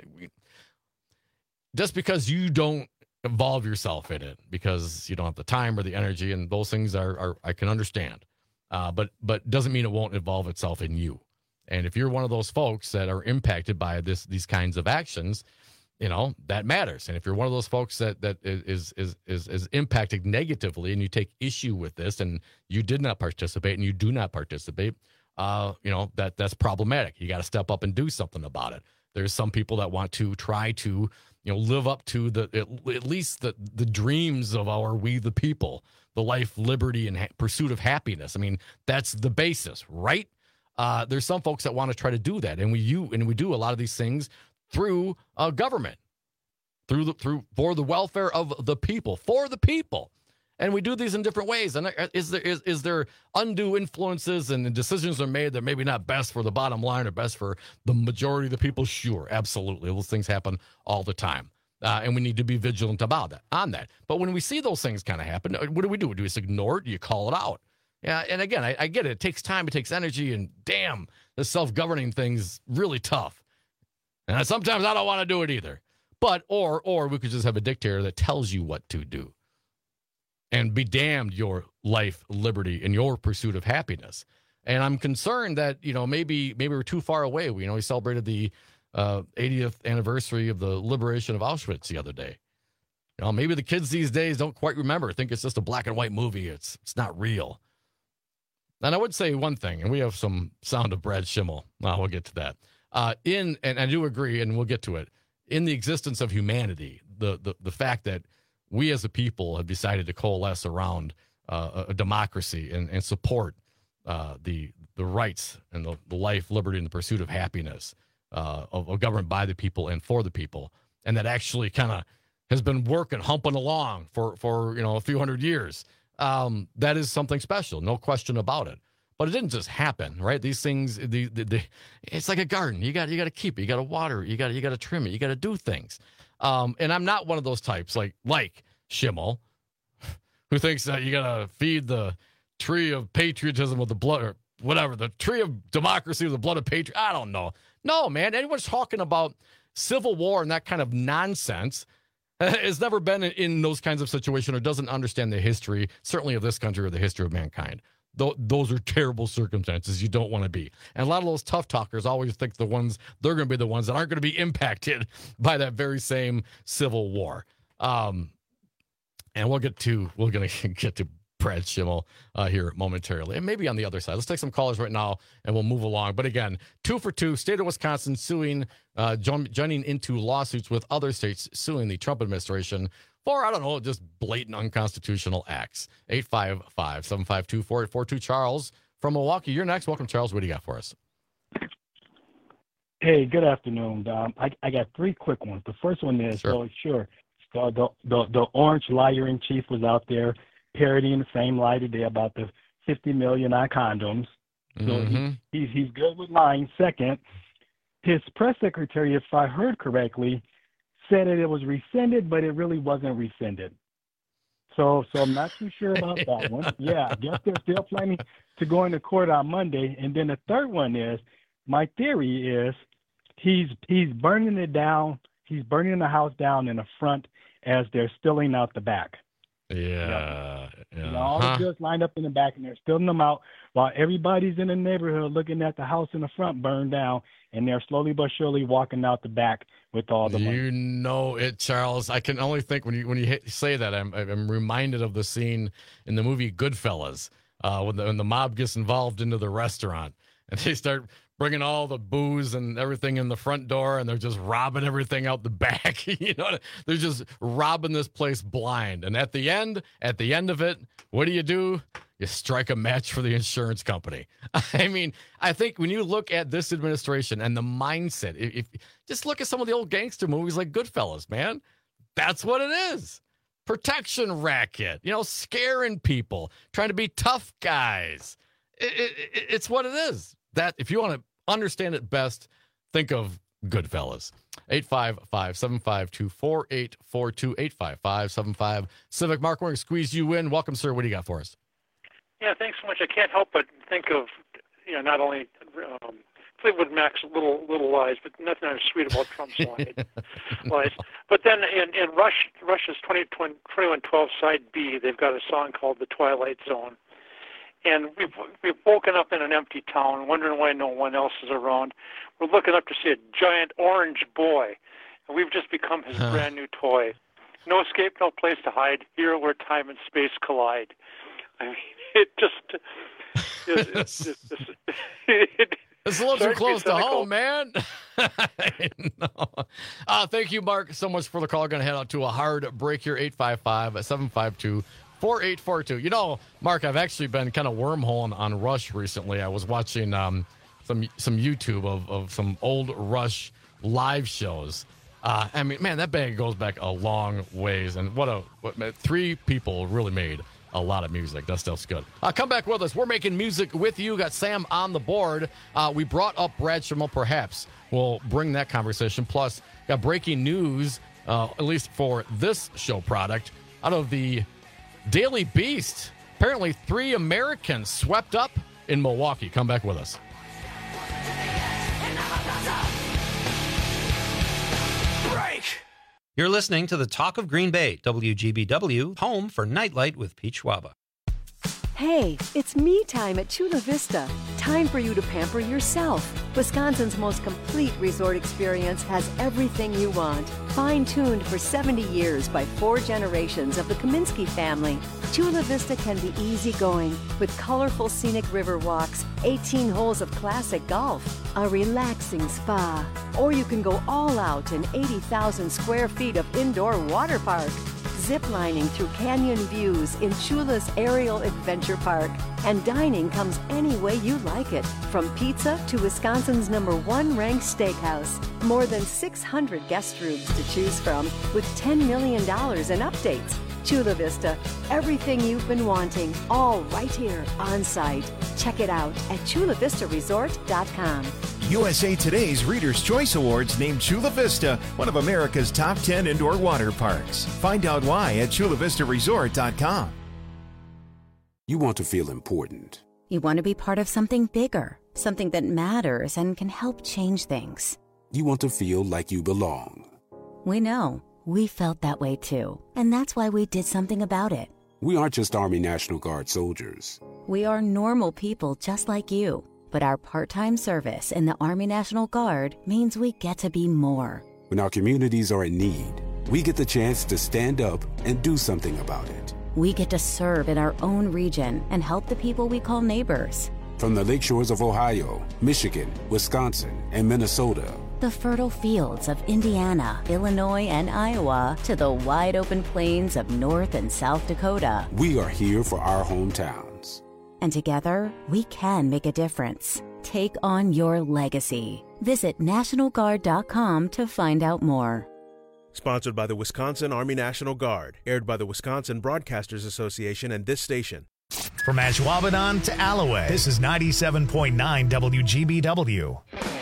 just because you don't involve yourself in it, because you don't have the time or the energy, and those things are, are I can understand. Uh, but but doesn't mean it won't involve itself in you. And if you're one of those folks that are impacted by this, these kinds of actions, you know, that matters. And if you're one of those folks that, that is, is, is, is impacted negatively and you take issue with this and you did not participate and you do not participate, uh, you know, that that's problematic. You got to step up and do something about it. There's some people that want to try to, you know, live up to the, at, at least the, the dreams of our, we the people, the life, liberty, and ha- pursuit of happiness. I mean, that's the basis, right? Uh, there's some folks that want to try to do that, and we you and we do a lot of these things through uh, government, through the through for the welfare of the people, for the people, and we do these in different ways. And is there is, is there undue influences and decisions are made that maybe not best for the bottom line or best for the majority of the people? Sure, absolutely, those things happen all the time, uh, and we need to be vigilant about that on that. But when we see those things kind of happen, what do we do? Do we just ignore it? Do you call it out? Yeah, and again, I, I get it. It takes time, it takes energy, and damn, the self-governing thing's really tough. And sometimes I don't want to do it either. But, or or we could just have a dictator that tells you what to do. And be damned your life, liberty, and your pursuit of happiness. And I'm concerned that, you know, maybe maybe we're too far away. We, you know, we celebrated the uh, eightieth anniversary of the liberation of Auschwitz the other day. You know, maybe the kids these days don't quite remember, think it's just a black and white movie. It's it's not real. And I would say one thing, and we have some sound of Brad Schimmel. Well, we'll get to that. Uh, in and I do agree, and we'll get to it, in the existence of humanity, the the, the fact that we as a people have decided to coalesce around uh, a, a democracy and, and support uh, the the rights and the, the life, liberty, and the pursuit of happiness uh, of, of government by the people and for the people, and that actually kind of has been working, humping along for, for you know, a few hundred years. Um, that is something special, no question about it. But it didn't just happen, right? These things, the, the, the, it's like a garden. You got you got to keep it. You got to water it. You got you got to trim it. You got to do things. Um, and I'm not one of those types like like Schimmel, who thinks that you got to feed the tree of patriotism with the blood, or whatever, the tree of democracy with the blood of patriot. I don't know. No, man. Anyone's talking about civil war and that kind of nonsense has never been in those kinds of situations or doesn't understand the history, certainly of this country or the history of mankind. Th- those are terrible circumstances you don't want to be. And a lot of those tough talkers always think the ones, they're going to be the ones that aren't going to be impacted by that very same civil war. Um, and we'll get to, we're going to get to Brad Schimmel uh, here momentarily, and maybe on the other side. Let's take some callers right now, and we'll move along. But again, two for two, state of Wisconsin suing, uh, joining into lawsuits with other states suing the Trump administration for, I don't know, just blatant unconstitutional acts. eight five five, seven five two, four eight four two. Charles from Milwaukee, you're next. Welcome, Charles. What do you got for us? Hey, good afternoon, Dom. I, I got three quick ones. The first one is, sure, oh, sure. So the, the, the orange liar-in-chief was out there parodying the same lie today about the fifty million on condoms. So mm-hmm. he, he's he's good with lying. Second, his press secretary, if I heard correctly, said that it was rescinded, but it really wasn't rescinded. So so I'm not too sure about that one. Yeah, I guess they're still planning to go into court on Monday. And then the third one is, my theory is he's he's burning it down. He's burning the house down in the front as they're stilling out the back. Yeah. yeah. You know, all huh? the goods lined up in the back, and they're stealing them out while everybody's in the neighborhood looking at the house in the front burned down, and they're slowly but surely walking out the back with all the money. You know it, Charles. I can only think when you when you hit, say that, I'm I'm reminded of the scene in the movie Goodfellas uh, when the when the mob gets involved into the restaurant and they start bringing all the booze and everything in the front door, and they're just robbing everything out the back. You know, they're just robbing this place blind. And at the end, at the end of it, what do you do? You strike a match for the insurance company. I mean, I think when you look at this administration and the mindset, if, if just look at some of the old gangster movies like Goodfellas, man, that's what it is. Protection racket, you know, scaring people, trying to be tough guys. It, it, it's what it is. That, if you want to understand it best, think of Goodfellas. eight five five, seven five two, four eight four two, eight five five, seven five. Civic Mark, we're going to squeeze you in. Welcome, sir. What do you got for us? Yeah, thanks so much. I can't help but think of, you know, not only um, Fleetwood Mac's little little lies, but nothing as sweet about Trump's lies. But then in, in Rush, Rush's twenty-one twelve side B, they've got a song called The Twilight Zone. And we've, we've woken up in an empty town, wondering why no one else is around. We're looking up to see a giant orange boy, and we've just become his huh. brand new toy. No escape, no place to hide, here where time and space collide. I mean, it just... It, it, it, it, it, it's a little too close to home, man. no. uh, thank you, Mark, so much for the call. Going to head out to a hard break here, eight five five, seven five two, four eight four two. You know, Mark, I've actually been kind of wormholing on Rush recently. I was watching um, some some YouTube of, of some old Rush live shows. Uh, I mean, man, that band goes back a long ways. And what a what, three people really made a lot of music. That stuff's good. Uh, come back with us. We're making music with you. Got Sam on the board. Uh, we brought up Brad Schimmel. Perhaps we'll bring that conversation. Plus, got breaking news, uh, at least for this show product, out of the Daily Beast. Apparently, three Americans swept up in Milwaukee. Come back with us. Break. You're listening to the Talk of Green Bay, W G B W, home for Nightlight with Pete Schwaba. Hey, it's me time at Chula Vista. Time for you to pamper yourself. Wisconsin's most complete resort experience has everything you want. Fine-tuned for seventy years by four generations of the Kaminsky family, Chula Vista can be easygoing with colorful scenic river walks, eighteen holes of classic golf, a relaxing spa, or you can go all out in eighty thousand square feet of indoor water park. Ziplining through canyon views in Chula's Aerial Adventure Park. And dining comes any way you like it, from pizza to Wisconsin's number one ranked steakhouse. More than six hundred guest rooms to choose from with ten million dollars in updates. Chula Vista, everything you've been wanting, all right here on site. Check it out at chula vista resort dot com. U S A Today's Reader's Choice Awards named Chula Vista one of America's top ten indoor water parks. Find out why at chula vista resort dot com. You want to feel important. You want to be part of something bigger, something that matters and can help change things. You want to feel like you belong. We know. We felt that way too. And that's why we did something about it. We aren't just Army National Guard soldiers. We are normal people just like you. But our part-time service in the Army National Guard means we get to be more. When our communities are in need, we get the chance to stand up and do something about it. We get to serve in our own region and help the people we call neighbors. From the lakeshores of Ohio, Michigan, Wisconsin, and Minnesota, the fertile fields of Indiana, Illinois, and Iowa, to the wide-open plains of North and South Dakota. We are here for our hometowns. And together, we can make a difference. Take on your legacy. Visit national guard dot com to find out more. Sponsored by the Wisconsin Army National Guard. Aired by the Wisconsin Broadcasters Association and this station. From Ashwaubenon to Alloway, this is ninety-seven point nine W G B W.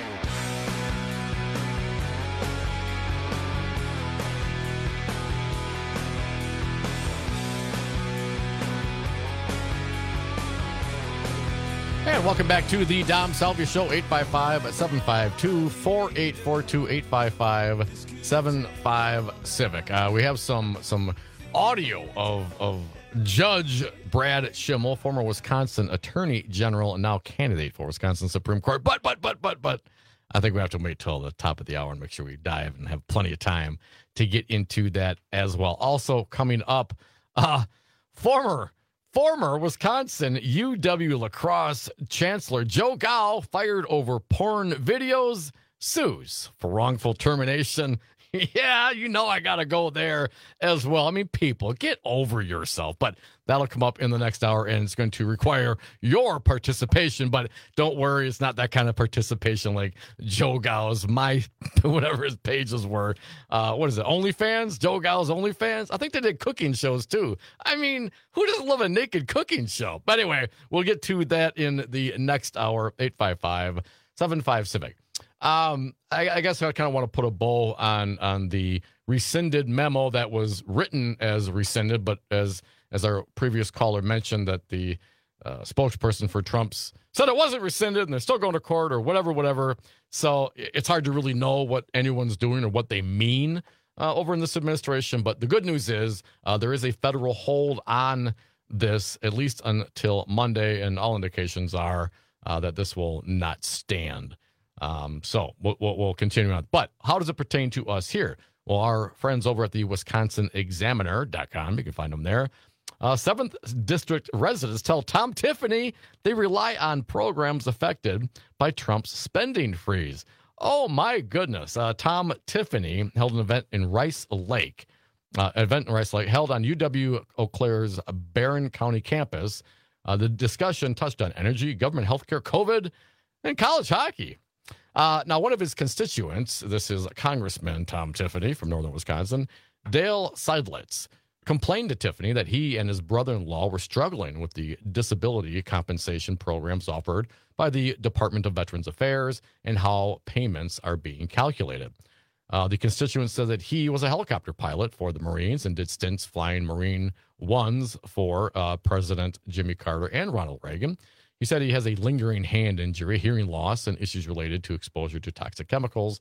And welcome back to the Dom Salvia Show, eight five five, seven five two, four eight four two, eight five five, seven five, Civic. Uh, we have some some audio of, of Judge Brad Schimmel, former Wisconsin Attorney General and now candidate for Wisconsin Supreme Court. But, but, but, but, but, I think we have to wait till the top of the hour and make sure we dive and have plenty of time to get into that as well. Also coming up, uh, former... Former Wisconsin U W lacrosse chancellor Joe Gao fired over porn videos, sues for wrongful termination. Yeah, you know I got to go there as well. I mean, people, get over yourself. But that'll come up in the next hour, and it's going to require your participation. But don't worry, it's not that kind of participation like Joe Gao's, my, whatever his pages were. Uh, what is it, OnlyFans? Joe Gao's OnlyFans? I think they did cooking shows, too. I mean, who doesn't love a naked cooking show? But anyway, we'll get to that in the next hour, eight five five, seven five, Civic. Um, I, I guess I kind of want to put a bow on on the rescinded memo that was written as rescinded, but as as our previous caller mentioned, that the uh, spokesperson for Trump's said it wasn't rescinded and they're still going to court or whatever, whatever. So it's hard to really know what anyone's doing or what they mean uh, over in this administration. But the good news is uh, there is a federal hold on this, at least until Monday, and all indications are uh, that this will not stand. Um, so we'll, we'll continue on. But how does it pertain to us here? Well, our friends over at the Wisconsin Examiner dot com, you can find them there. Uh, seventh District residents tell Tom Tiffany they rely on programs affected by Trump's spending freeze. Oh, my goodness. Uh, Tom Tiffany held an event in Rice Lake. Uh, event in Rice Lake held on U W Eau Claire's Barron County campus. Uh, the discussion touched on energy, government healthcare, COVID, and college hockey. Uh, now, one of his constituents, this is Congressman Tom Tiffany from northern Wisconsin, Dale Seidlitz, complained to Tiffany that he and his brother-in-law were struggling with the disability compensation programs offered by the Department of Veterans Affairs and how payments are being calculated. Uh, the constituent said that he was a helicopter pilot for the Marines and did stints flying Marine Ones for uh, President Jimmy Carter and Ronald Reagan. He said he has a lingering hand injury, hearing loss, and issues related to exposure to toxic chemicals.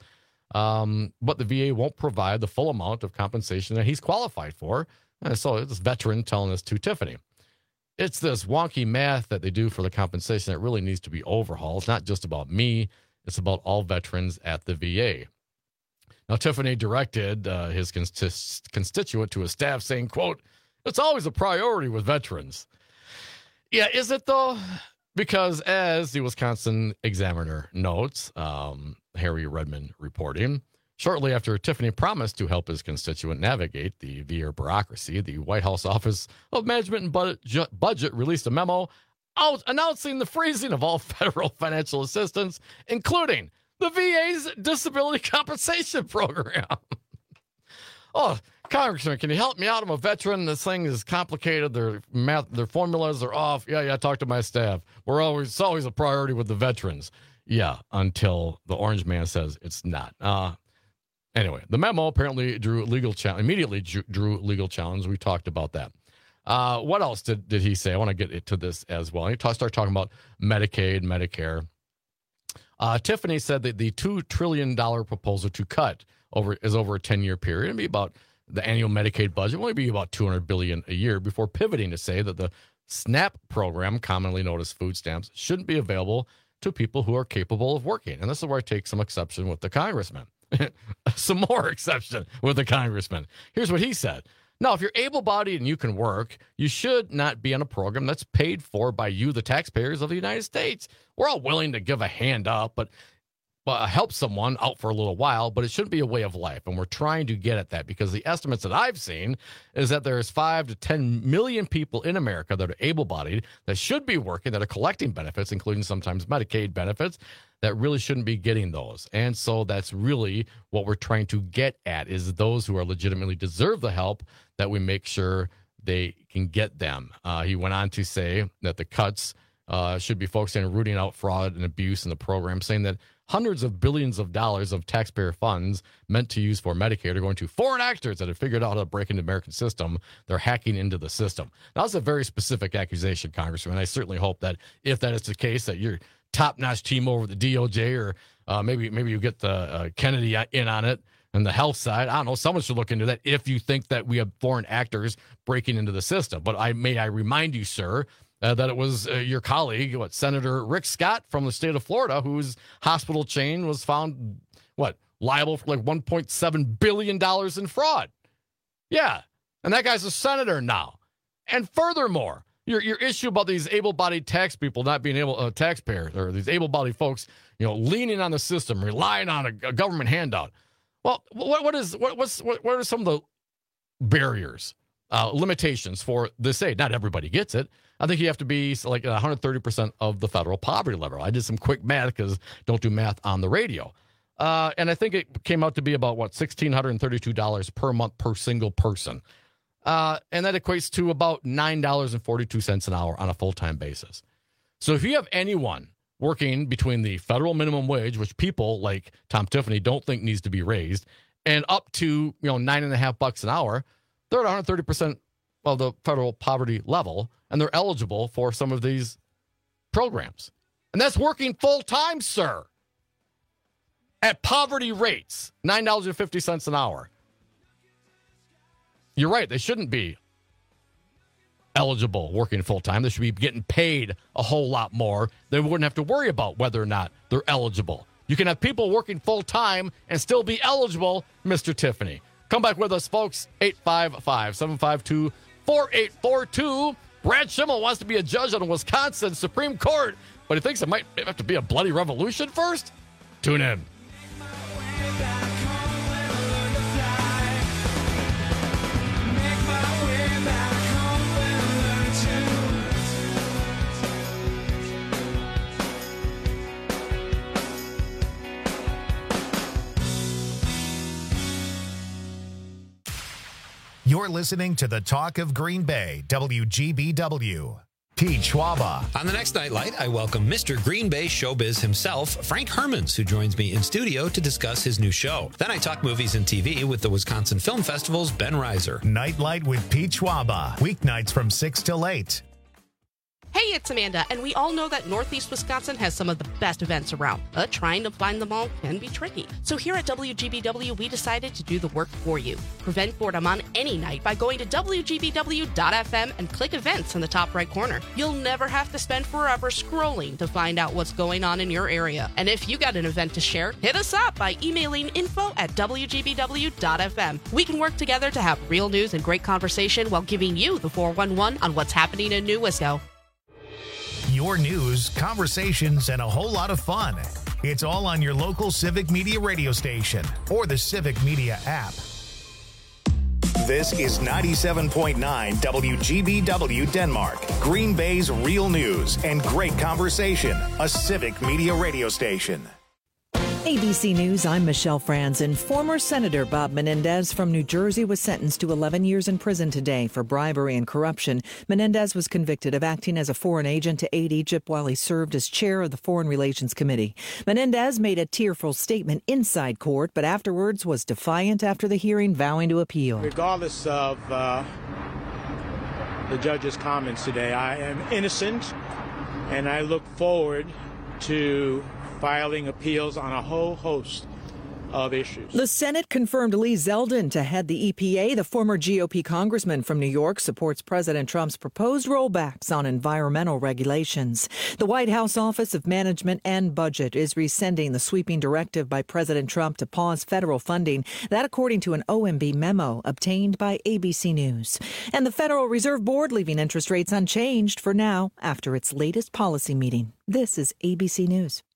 Um, but the V A won't provide the full amount of compensation that he's qualified for. And so this veteran telling this to Tiffany. it's this wonky math that they do for the compensation that really needs to be overhauled. It's not just about me. It's about all veterans at the V A. Now, Tiffany directed uh, his const- constituent to his staff saying, quote, "It's always a priority with veterans." Yeah, is it though? Because as the Wisconsin Examiner notes, um, Harry Redmond reporting, shortly after Tiffany promised to help his constituent navigate the V A bureaucracy, the White House Office of Management and Budget, budget released a memo out announcing the freezing of all federal financial assistance, including the V A's disability compensation program. Oh, Congressman, can you help me out? I'm a veteran. This thing is complicated. Their math, their formulas are off. Yeah, yeah, talk to my staff. We're always, it's always a priority with the veterans. Yeah, until the orange man says it's not. Uh, anyway, the memo apparently drew legal challenge, immediately drew, drew legal challenge. We talked about that. Uh, what else did, did he say? I want to get to this as well. He t- started talking about Medicaid, Medicare. Uh, Tiffany said that the two trillion dollars proposal to cut over is over a ten-year period. It'd be about the annual Medicaid budget will only be about two hundred billion dollars a year before pivoting to say that the SNAP program, commonly known as food stamps, shouldn't be available to people who are capable of working. And this is where I take some exception with the congressman. Some more exception with the congressman. Here's what he said. Now, if you're able-bodied and you can work, you should not be on a program that's paid for by you, the taxpayers of the United States. We're all willing to give a hand up, but uh, help someone out for a little while, but it shouldn't be a way of life. And we're trying to get at that because the estimates that I've seen is that there's five to ten million people in America that are able-bodied that should be working, that are collecting benefits, including sometimes Medicaid benefits, that really shouldn't be getting those. And so that's really what we're trying to get at is those who are legitimately deserve the help, that we make sure they can get them. Uh, he went on to say that the cuts uh, should be focusing on rooting out fraud and abuse in the program, saying that hundreds of billions of dollars of taxpayer funds meant to use for Medicaid are going to foreign actors that have figured out how to break into the American system. They're hacking into the system. Now, that's a very specific accusation, Congressman. I certainly hope that if that is the case, that your top-notch team over the D O J or uh, maybe maybe you get the uh, Kennedy in on it, and the health side, I don't know, someone should look into that if you think that we have foreign actors breaking into the system. But I may I remind you, sir, uh, that it was uh, your colleague, what, Senator Rick Scott from the state of Florida, whose hospital chain was found, what, liable for like one point seven billion dollars in fraud. Yeah, and that guy's a senator now. And furthermore, your your issue about these able-bodied tax people not being able, uh, taxpayers, or these able-bodied folks, you know, leaning on the system, relying on a, a government handout. Well, what what is what what's what, what are some of the barriers, uh, limitations for this aid? Not everybody gets it. I think you have to be like one hundred thirty percent of the federal poverty level. I did some quick math because don't do math on the radio, uh, and I think it came out to be about what one thousand six hundred thirty-two dollars per month per single person, uh, and that equates to about nine dollars and forty-two cents an hour on a full time basis. So if you have anyone working between the federal minimum wage, which people like Tom Tiffany don't think needs to be raised, and up to you know nine and a half bucks an hour, they're at one hundred thirty percent of the federal poverty level, and they're eligible for some of these programs. And that's working full time, sir, at poverty rates, nine dollars and fifty cents an hour. You're right, they shouldn't be eligible working full time. They should be getting paid a whole lot more. They wouldn't have to worry about whether or not they're eligible. You can have people working full time and still be eligible, Mister Tiffany. Come back with us, folks. eight five five, seven five two, four eight four two. Brad Schimmel wants to be a judge on the Wisconsin Supreme Court, but he thinks it might have to be a bloody revolution first. Tune in. You're listening to the Talk of Green Bay, W G B W. Pete Schwaba. On the next Nightlight, I welcome Mister Green Bay showbiz himself, Frank Hermans, who joins me in studio to discuss his new show. Then I talk movies and T V with the Wisconsin Film Festival's Ben Reiser. Nightlight with Pete Schwaba. Weeknights from six till eight. Hey, it's Amanda, and we all know that Northeast Wisconsin has some of the best events around, but trying to find them all can be tricky. So here at W G B W, we decided to do the work for you. Prevent boredom on any night by going to W G B W dot F M and click events in the top right corner. You'll never have to spend forever scrolling to find out what's going on in your area. And if you got an event to share, hit us up by emailing info at W G B W dot F M. We can work together to have real news and great conversation while giving you the four one one on what's happening in New Wisco. Your news, conversations, and a whole lot of fun. It's all on your local Civic Media radio station or the Civic Media app. This is ninety-seven point nine W G B W Denmark, Green Bay's real news and great conversation, a Civic Media radio station. A B C News, I'm Michelle Franzen. Former Senator Bob Menendez from New Jersey was sentenced to eleven years in prison today for bribery and corruption. Menendez was convicted of acting as a foreign agent to aid Egypt while he served as chair of the Foreign Relations Committee. Menendez made a tearful statement inside court, but afterwards was defiant after the hearing, vowing to appeal. Regardless of uh, the judge's comments today, I am innocent, and I look forward to filing appeals on a whole host of issues. The Senate confirmed Lee Zeldin to head the E P A. The former G O P congressman from New York supports President Trump's proposed rollbacks on environmental regulations. The White House Office of Management and Budget is rescinding the sweeping directive by President Trump to pause federal funding. That according to an O M B memo obtained by A B C News. And the Federal Reserve Board leaving interest rates unchanged for now after its latest policy meeting. This is A B C News.